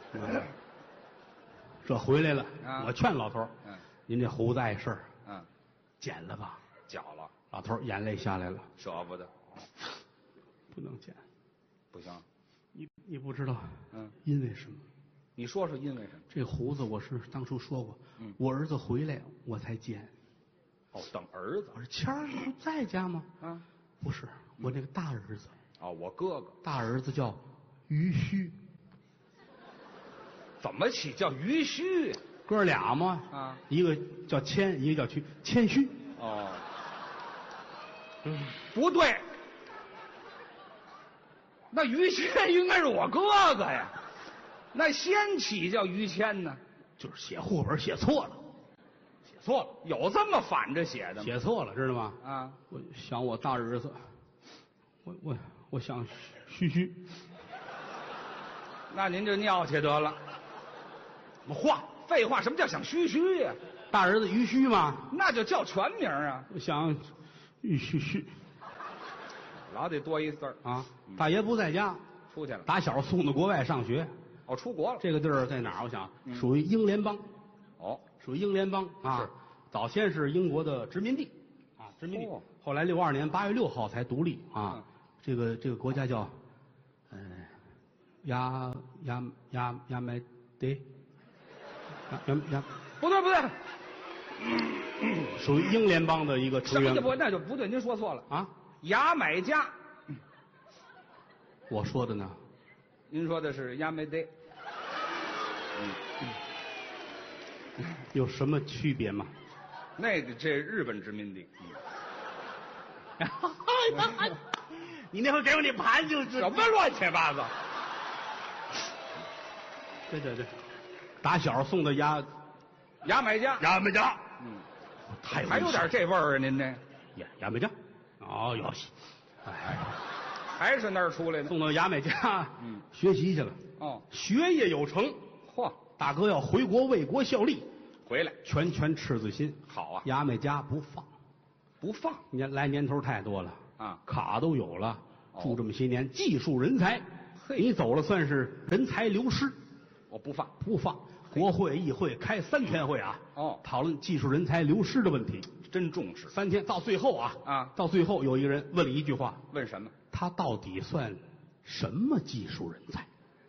这回来了， 啊我劝老头儿， 嗯您这胡子碍事儿， 嗯， 剪了吧。 绞了， 老头儿眼泪下来了， 舍不得， 不能剪。 不行。 你你不知道， 嗯， 因为什么？ 你说说因为什么？ 这胡子我是当初说过， 嗯我儿子回来我才剪。 哦，等儿子我说谦儿不在家吗？ 啊。 不是，我那个大儿子， 哦，我哥哥大儿子叫于须， 怎么起叫于须？ 哥俩嘛， 啊， 一个叫谦，一个叫屈，谦虚。 哦，嗯，不对，那于谦应该是我哥哥呀，那先起叫于谦呢？ 就是写户口本写错了，写错了， 有这么反着写的吗？ 写错了，知道吗？ 啊， 我想我大儿子，我我我想须须， 那您就尿去得了。 什么话？ 废话，什么叫想须须呀？ 大儿子于须嘛， 那就叫全名啊， 我想于须须老得多一字儿。 啊。大爷不在家， 出去了。 打小送到国外上学。 哦，出国了。 这个地儿在哪儿？我想嗯属于英联邦， 哦， 属于英联邦啊是。 早先是英国的殖民地，啊，殖民地哦。 后来六二年八月六号才独立啊嗯。这这个这个国家叫，呃，亚亚亚亚美得，亚亚亚， 不对不对， 属于英联邦的一个成员什么就不那就不对，您说错了。 啊。 牙买加， 我说的呢， 您说的是亚美得。 有什么区别吗？ 那个这日本殖民地。 你那会给我那盘就是什么乱七八糟？ 对对对，打小送的牙牙买加。 牙买加， 嗯， 太还有点这味儿啊，您这牙牙买加，哦哟西，哎， 还是那儿出来的。 送到牙买加， 嗯， 学习去了， 哦， 学业有成， 嚯， 大哥要回国为国效力， 回来拳拳赤子心， 好啊， 牙买加不放， 不放年来年头太多了， 啊。 卡都有了， 哦住这么些年，技术人才， 嘿你走了算是人才流失， 我不放。 不放。国会、议会开三天会啊， 哦， 讨论技术人才流失的问题， 真重视。 三天到最后啊， 啊到最后有一个人问了一句话， 问什么？ 他到底算什么技术人才？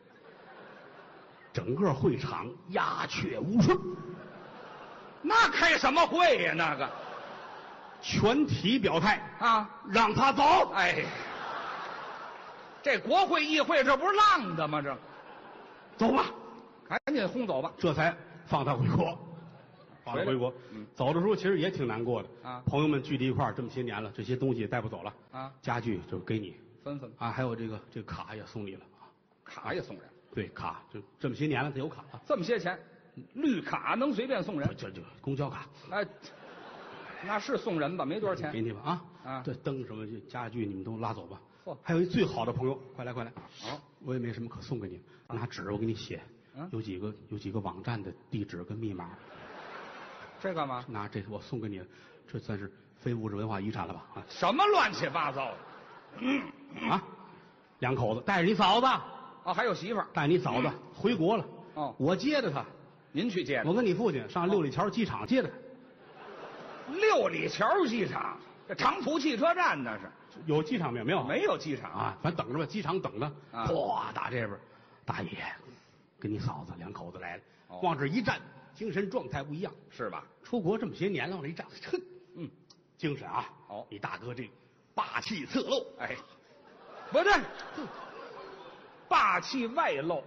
整个会场鸦雀无声， 那开什么会呀？那个全体表态， 啊， 让他走。 哎，这国会议会这不是浪的吗？这走吧， 赶紧轰走吧。 这才放他回国。放他回来回国， 嗯走的时候其实也挺难过的啊朋友们聚在一块儿这么些年了，这些东西也带不走了啊， 家具就给你分分啊，还有这个这个卡也送你了啊。 卡也送人， 对，卡就这么些年了，他有卡了， 这么些钱，绿卡能随便送人？ 这就公交卡， 哎，那是送人吧？没多少给钱。 你吧啊啊这灯什么这家具你们都拉走吧。 嚯还有一最好的朋友，快来快来， 好， 我也没什么可送给你，拿纸我给你写， 嗯有几个有几个网站的地址跟密码， 这干嘛？ 拿这我送给你，这算是非物质文化遗产了吧？啊什么乱七八糟的？ 啊，两口子带着你嫂子， 哦，还有媳妇儿。 带你嫂子回国了。 哦我接的他， 您去接的？ 我跟你父亲上六里桥机场接的他， 六里桥机场，这长途汽车站那是有机场没有？没有没有机场啊，反正等着吧，机场等着。 啊嚯，打这边，大爷， 跟你嫂子两口子来了， 哦往这一站，精神状态不一样， 是吧？ 出国这么些年了，往这一站，哼， 嗯， 精神啊！ 哦你大哥这霸气侧漏， 哎，不对，霸气外露，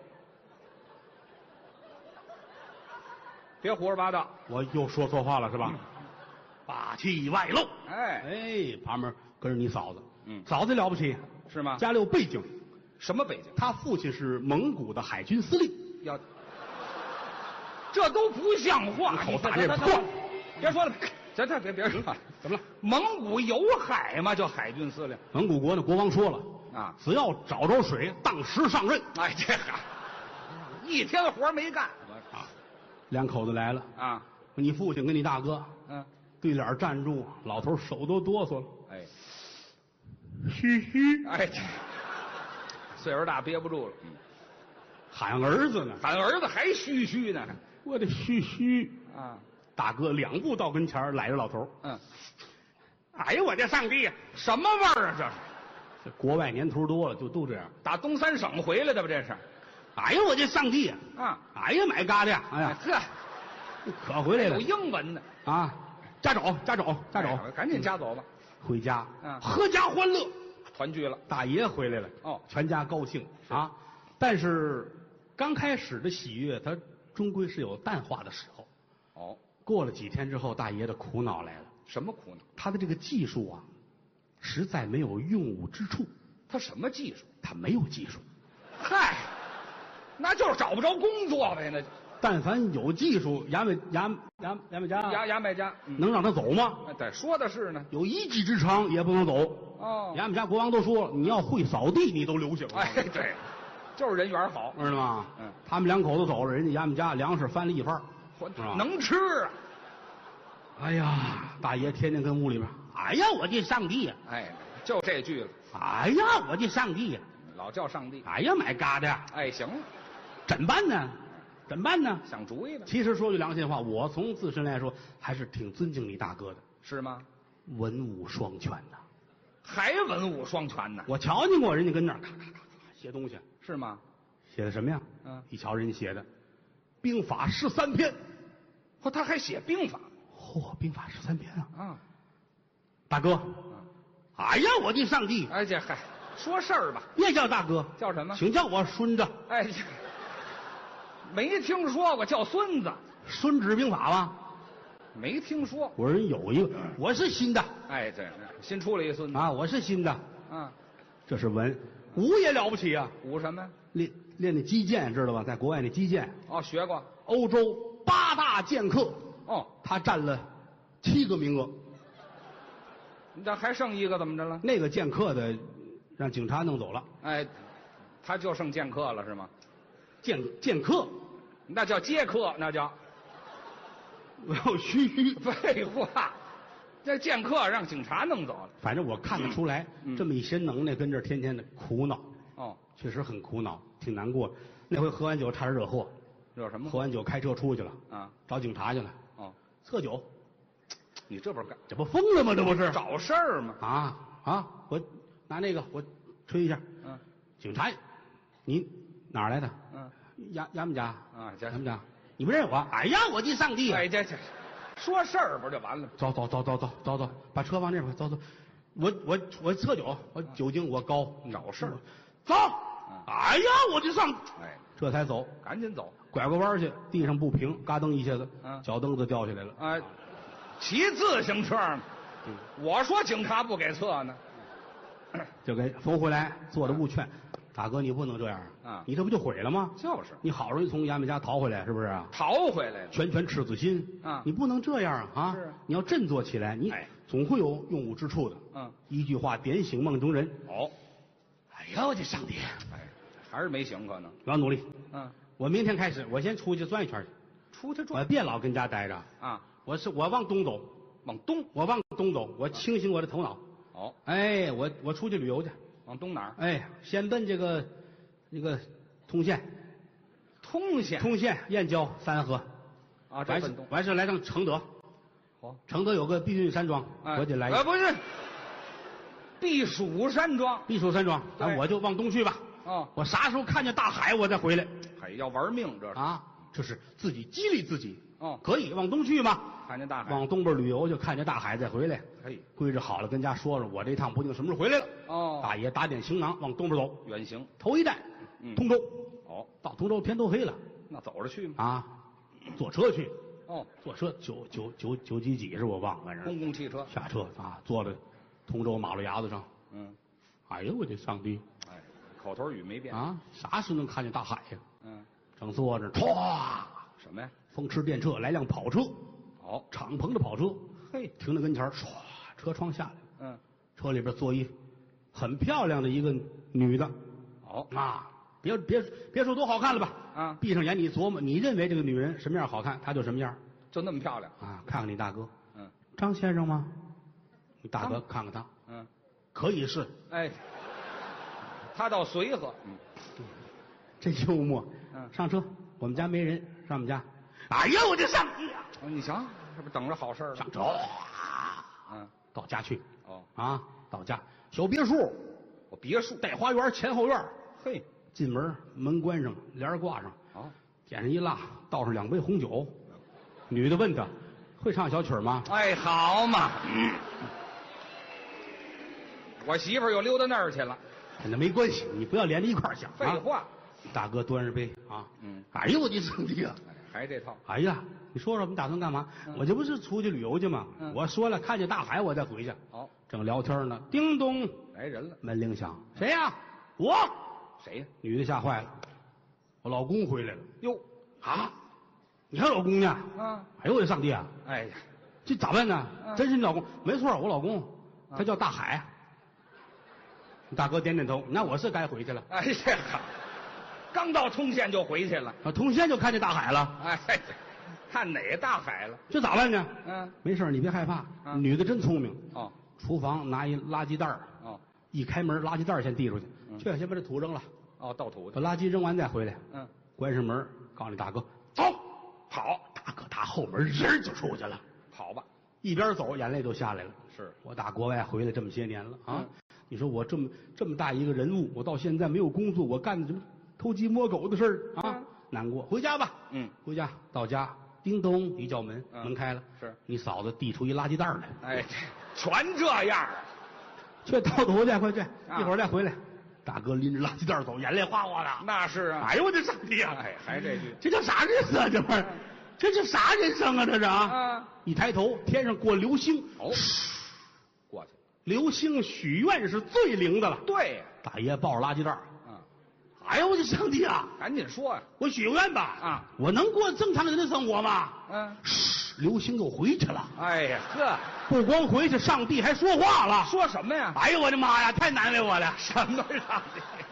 别胡说八道。 我又说错话了是吧？霸气外露， 哎， 哎，旁边跟着你嫂子， 嗯嫂子了不起， 是吗？ 家里有背景， 什么北京？ 他父亲是蒙古的海军司令， 要，这都不像话！ 口你大这破这这别说了，这这别别说了。 怎么了？ 蒙古有海吗？叫海军司令蒙古国的国王说了， 啊！ 只要找着水，当时上任。 哎，这哈，一天活没干啊，两口子来了， 啊！ 你父亲跟你大哥嗯， 对脸站住，老头手都哆嗦了， 哎嘘嘘， 哎，这岁数大憋不住了，嗯， 喊儿子呢， 喊儿子还嘘嘘呢我的嘘嘘。 啊！ 大哥两步到跟前儿揽着老头， 嗯， 哎呀，我的上帝呀！ 什么味儿啊？这是这国外年头多了，就都这样。 打东三省回来的吧？这是哎呀，我的上帝呀！ 啊！ 哎呀，买嘎的呀！哎呀， 呵， 可回来了有英文的， 啊！家走，家走，家走， 哎赶紧家走吧， 回家， 嗯阖家欢乐。 团聚了。 大爷回来了， 哦全家高兴啊！但是刚开始的喜悦，它终归是有淡化的时候。 哦， 过了几天之后，大爷的苦恼来了， 什么苦恼？ 他的这个技术啊，实在没有用武之处， 他什么技术？ 他没有技术。 嗨，那就是找不着工作呗。那就但凡有技术，牙买牙牙牙买加牙牙买加，嗯能让他走吗？ 哎对，说的是呢。 有一技之长也不能走。 哦， 牙买加国王都说了，你要会扫地，你都留下。 哎，对，就是人缘好， 知道吗？ 嗯， 他们两口子走了，人家牙买加粮食翻了一番。是吧能吃啊。 哎呀，大爷天天跟屋里边，哎呀，我的上帝呀！ 哎，就这句了， 哎呀，我的上帝呀！ 老叫上帝。 哎呀，买嘎的， 哎，行了， 怎么办呢？怎么办呢？ 想主意吧？ 其实说句良心话，我从自身来说，还是挺尊敬你大哥的， 是吗？ 文武双全呐。 还文武双全呢？ 我瞧见过人家跟那儿咔咔咔咔写东西， 是吗？ 写的什么呀？ 嗯， 一瞧人家写的，兵法十三篇。 嚯，他还写兵法嚯、兵法十三篇啊！ 啊？ 大哥，哎呀，我的上帝！ 哎，这嗨，说事儿吧， 别叫大哥， 叫什么？ 请叫我孙子。 哎，这没听说过叫孙子， 孙子兵法吧？ 没听说。 我说人有一个，我是新的哎，这新出了一孙子啊，我是新的。 啊， 这是文，武也了不起啊！ 武什么呀？ 练练那击剑，知道吧？在国外那击剑， 哦，学过。 欧洲八大剑客， 哦， 他占了七个名额。 你这还剩一个怎么着了？ 那个剑客的让警察弄走了。 哎，他就剩剑客了是吗？ 剑剑客， 那叫接客，那叫我要嘘嘘。 废话。这剑客让警察弄走了。 反正我看得出来， 嗯这么一些能耐跟这儿天天的苦恼， 哦， 确实很苦恼，挺难过。那回喝完酒差点惹祸， 惹什么喝完酒开车出去了， 啊？ 找警察去了， 哦， 测酒， 你这不是干这不疯了吗？这不是找事儿吗？ 啊啊！我拿那个我吹一下， 嗯警察，你哪儿来的？ 嗯， 衙衙门家啊，这衙门家，你不认识我？哎呀，我的上帝！ 哎，这这说事儿不就完了吗？ 走走走走走走走，把车往那边走走。我我我测酒，我酒精我高， 找事儿。 走！哎呀，我的上， 哎， 这才走， 赶紧走。 拐个弯去，地上不平，嘎噔一下子， 嗯脚蹬子掉下来了。 哎，骑自行车呢？我说警察不给测呢。 就给扶回来，坐着误劝，大哥你不能这样啊你这不就毁了吗？ 就是你好容易从衙门家逃回来，是不是啊？ 逃回来了。 拳拳赤子心啊你不能这样啊！ 是你要振作起来，你哎总会有用武之处的。 嗯， 一句话点醒梦中人。 哦， 哎呀，我的上帝！ 哎，还是没醒可能。 我要努力。 嗯， 我明天开始，我先出去转一圈去，我出去转别老跟家待着。 啊， 我是我往东走， 往东。 我往东走，我清醒我的头脑。 哦， 哎，我我出去旅游去。 往东哪儿？ 哎，先奔这个那个通县， 通县。 通县、燕郊、三河。 啊，这完事奔东。 完事来趟承德， 哦， 承德有个避孕山庄， 哎我得来一呃，不是，避暑山庄。 避暑山庄， 对那我就往东去吧。 哦， 我啥时候看见大海，我再回来。 哎，要玩命这是啊，这是自己激励自己。 哦， 可以往东去吗？ 看见大海， 往东边旅游，就看见大海再回来。 可以， 规制好了，跟家说说，我这趟不定什么时候回来了。 哦， 大爷打点行囊往东边走， 远行。 头一站， 嗯， 通州。 哦， 到通州天都黑了， 那走着去吗？ 啊，坐车去。 哦， 坐车九九九九几几是我忘了，反正公共汽车下车啊，坐在通州马路牙子上。 嗯， 哎呦我的上帝！ 哎，口头语没变啊，啥时候能看见大海呀？ 嗯， 正坐着，唰， 什么呀？ 风驰电掣来辆跑车， 哦， 敞篷的跑车， 嘿， 停在跟前儿，唰，车窗下来， 嗯， 车里边坐一很漂亮的一个女的。 哦， 啊，别别别说多好看了吧？ 啊， 闭上眼你琢磨，你认为这个女人什么样好看，她就什么样。 就那么漂亮啊！看看你大哥， 嗯， 张先生吗？你大哥看看他， 嗯， 可以是。 哎，他倒随和，嗯， 真幽默。 嗯， 上车，我们家没人，上我们家。哎呀，我的上帝呀！ 哦，你瞧，这不等着好事了？ 上车， 嗯， 到家去。 哦， 啊，到家，小别墅， 我别墅带花园，前后院。 嘿， 进门门关上，帘儿挂上， 哦， 点上一蜡，倒上两杯红酒。女的问他，会唱小曲儿吗？ 哎，好嘛，嗯，我媳妇儿又溜到那儿去了。 那没关系，你不要连着一块儿想。 废话， 大哥端着杯啊， 嗯， 哎呦我的上帝啊！ 还这套。 哎呀，你说说，你打算干嘛？我这不是出去旅游去吗？我说了，看见大海我再回去。 好， 正聊天呢，叮咚， 来人了。 门铃响，谁呀？我。 谁呀？ 女的吓坏了，我老公回来了。 哟， 啊，你还有老公呢？ 啊， 哎呦我的上帝啊！ 哎呀， 这咋办呢？ 嗯真是你老公？没错，我老公，他叫大海。大哥点点头，那我是该回去了。 哎呀，刚到通县就回去了。 啊，通县就看见大海了。 哎，看哪大海了？ 这咋办呢？ 嗯， 没事，你别害怕。 嗯女的真聪明。 哦， 厨房拿一垃圾袋儿， 哦， 一开门，垃圾袋儿先递出去，去，先把这土扔了， 哦，倒土的。 把垃圾扔完再回来。 嗯， 关上门，告诉你大哥，走，跑。大哥打后门人就出去了， 跑吧。 一边走眼泪都下来了。 是我打国外回来这么些年了啊， 嗯你说我这么这么大一个人物，我到现在没有工作，我干的什么偷鸡摸狗的事儿啊？ 嗯难过，回家吧。 嗯， 回家到家，叮咚一叫门， 嗯门开了， 是你嫂子递出一垃圾袋儿来， 哎，全这样。 去倒土去，快去， 啊一会儿再回来。大哥拎着垃圾袋走，眼泪哗哗的。 那是啊。 哎呦我的上帝啊！ 哎，还这句。 这叫啥日子啊？这玩意儿，这是啥人生啊？这是啊！ 啊， 一抬头，天上过流星， 哦，过去。 流星许愿是最灵的了。 对呀。 大爷抱着垃圾袋儿， 嗯， 哎呦我的上帝啊！ 赶紧说呀。 我许个愿吧。 啊， 我能过正常人的生活吗？ 嗯。 流星又回去了。 哎呀，呵， 不光回去，上帝还说话了。 说什么呀？ 哎呦我的妈呀，太难为我了。 什么上帝？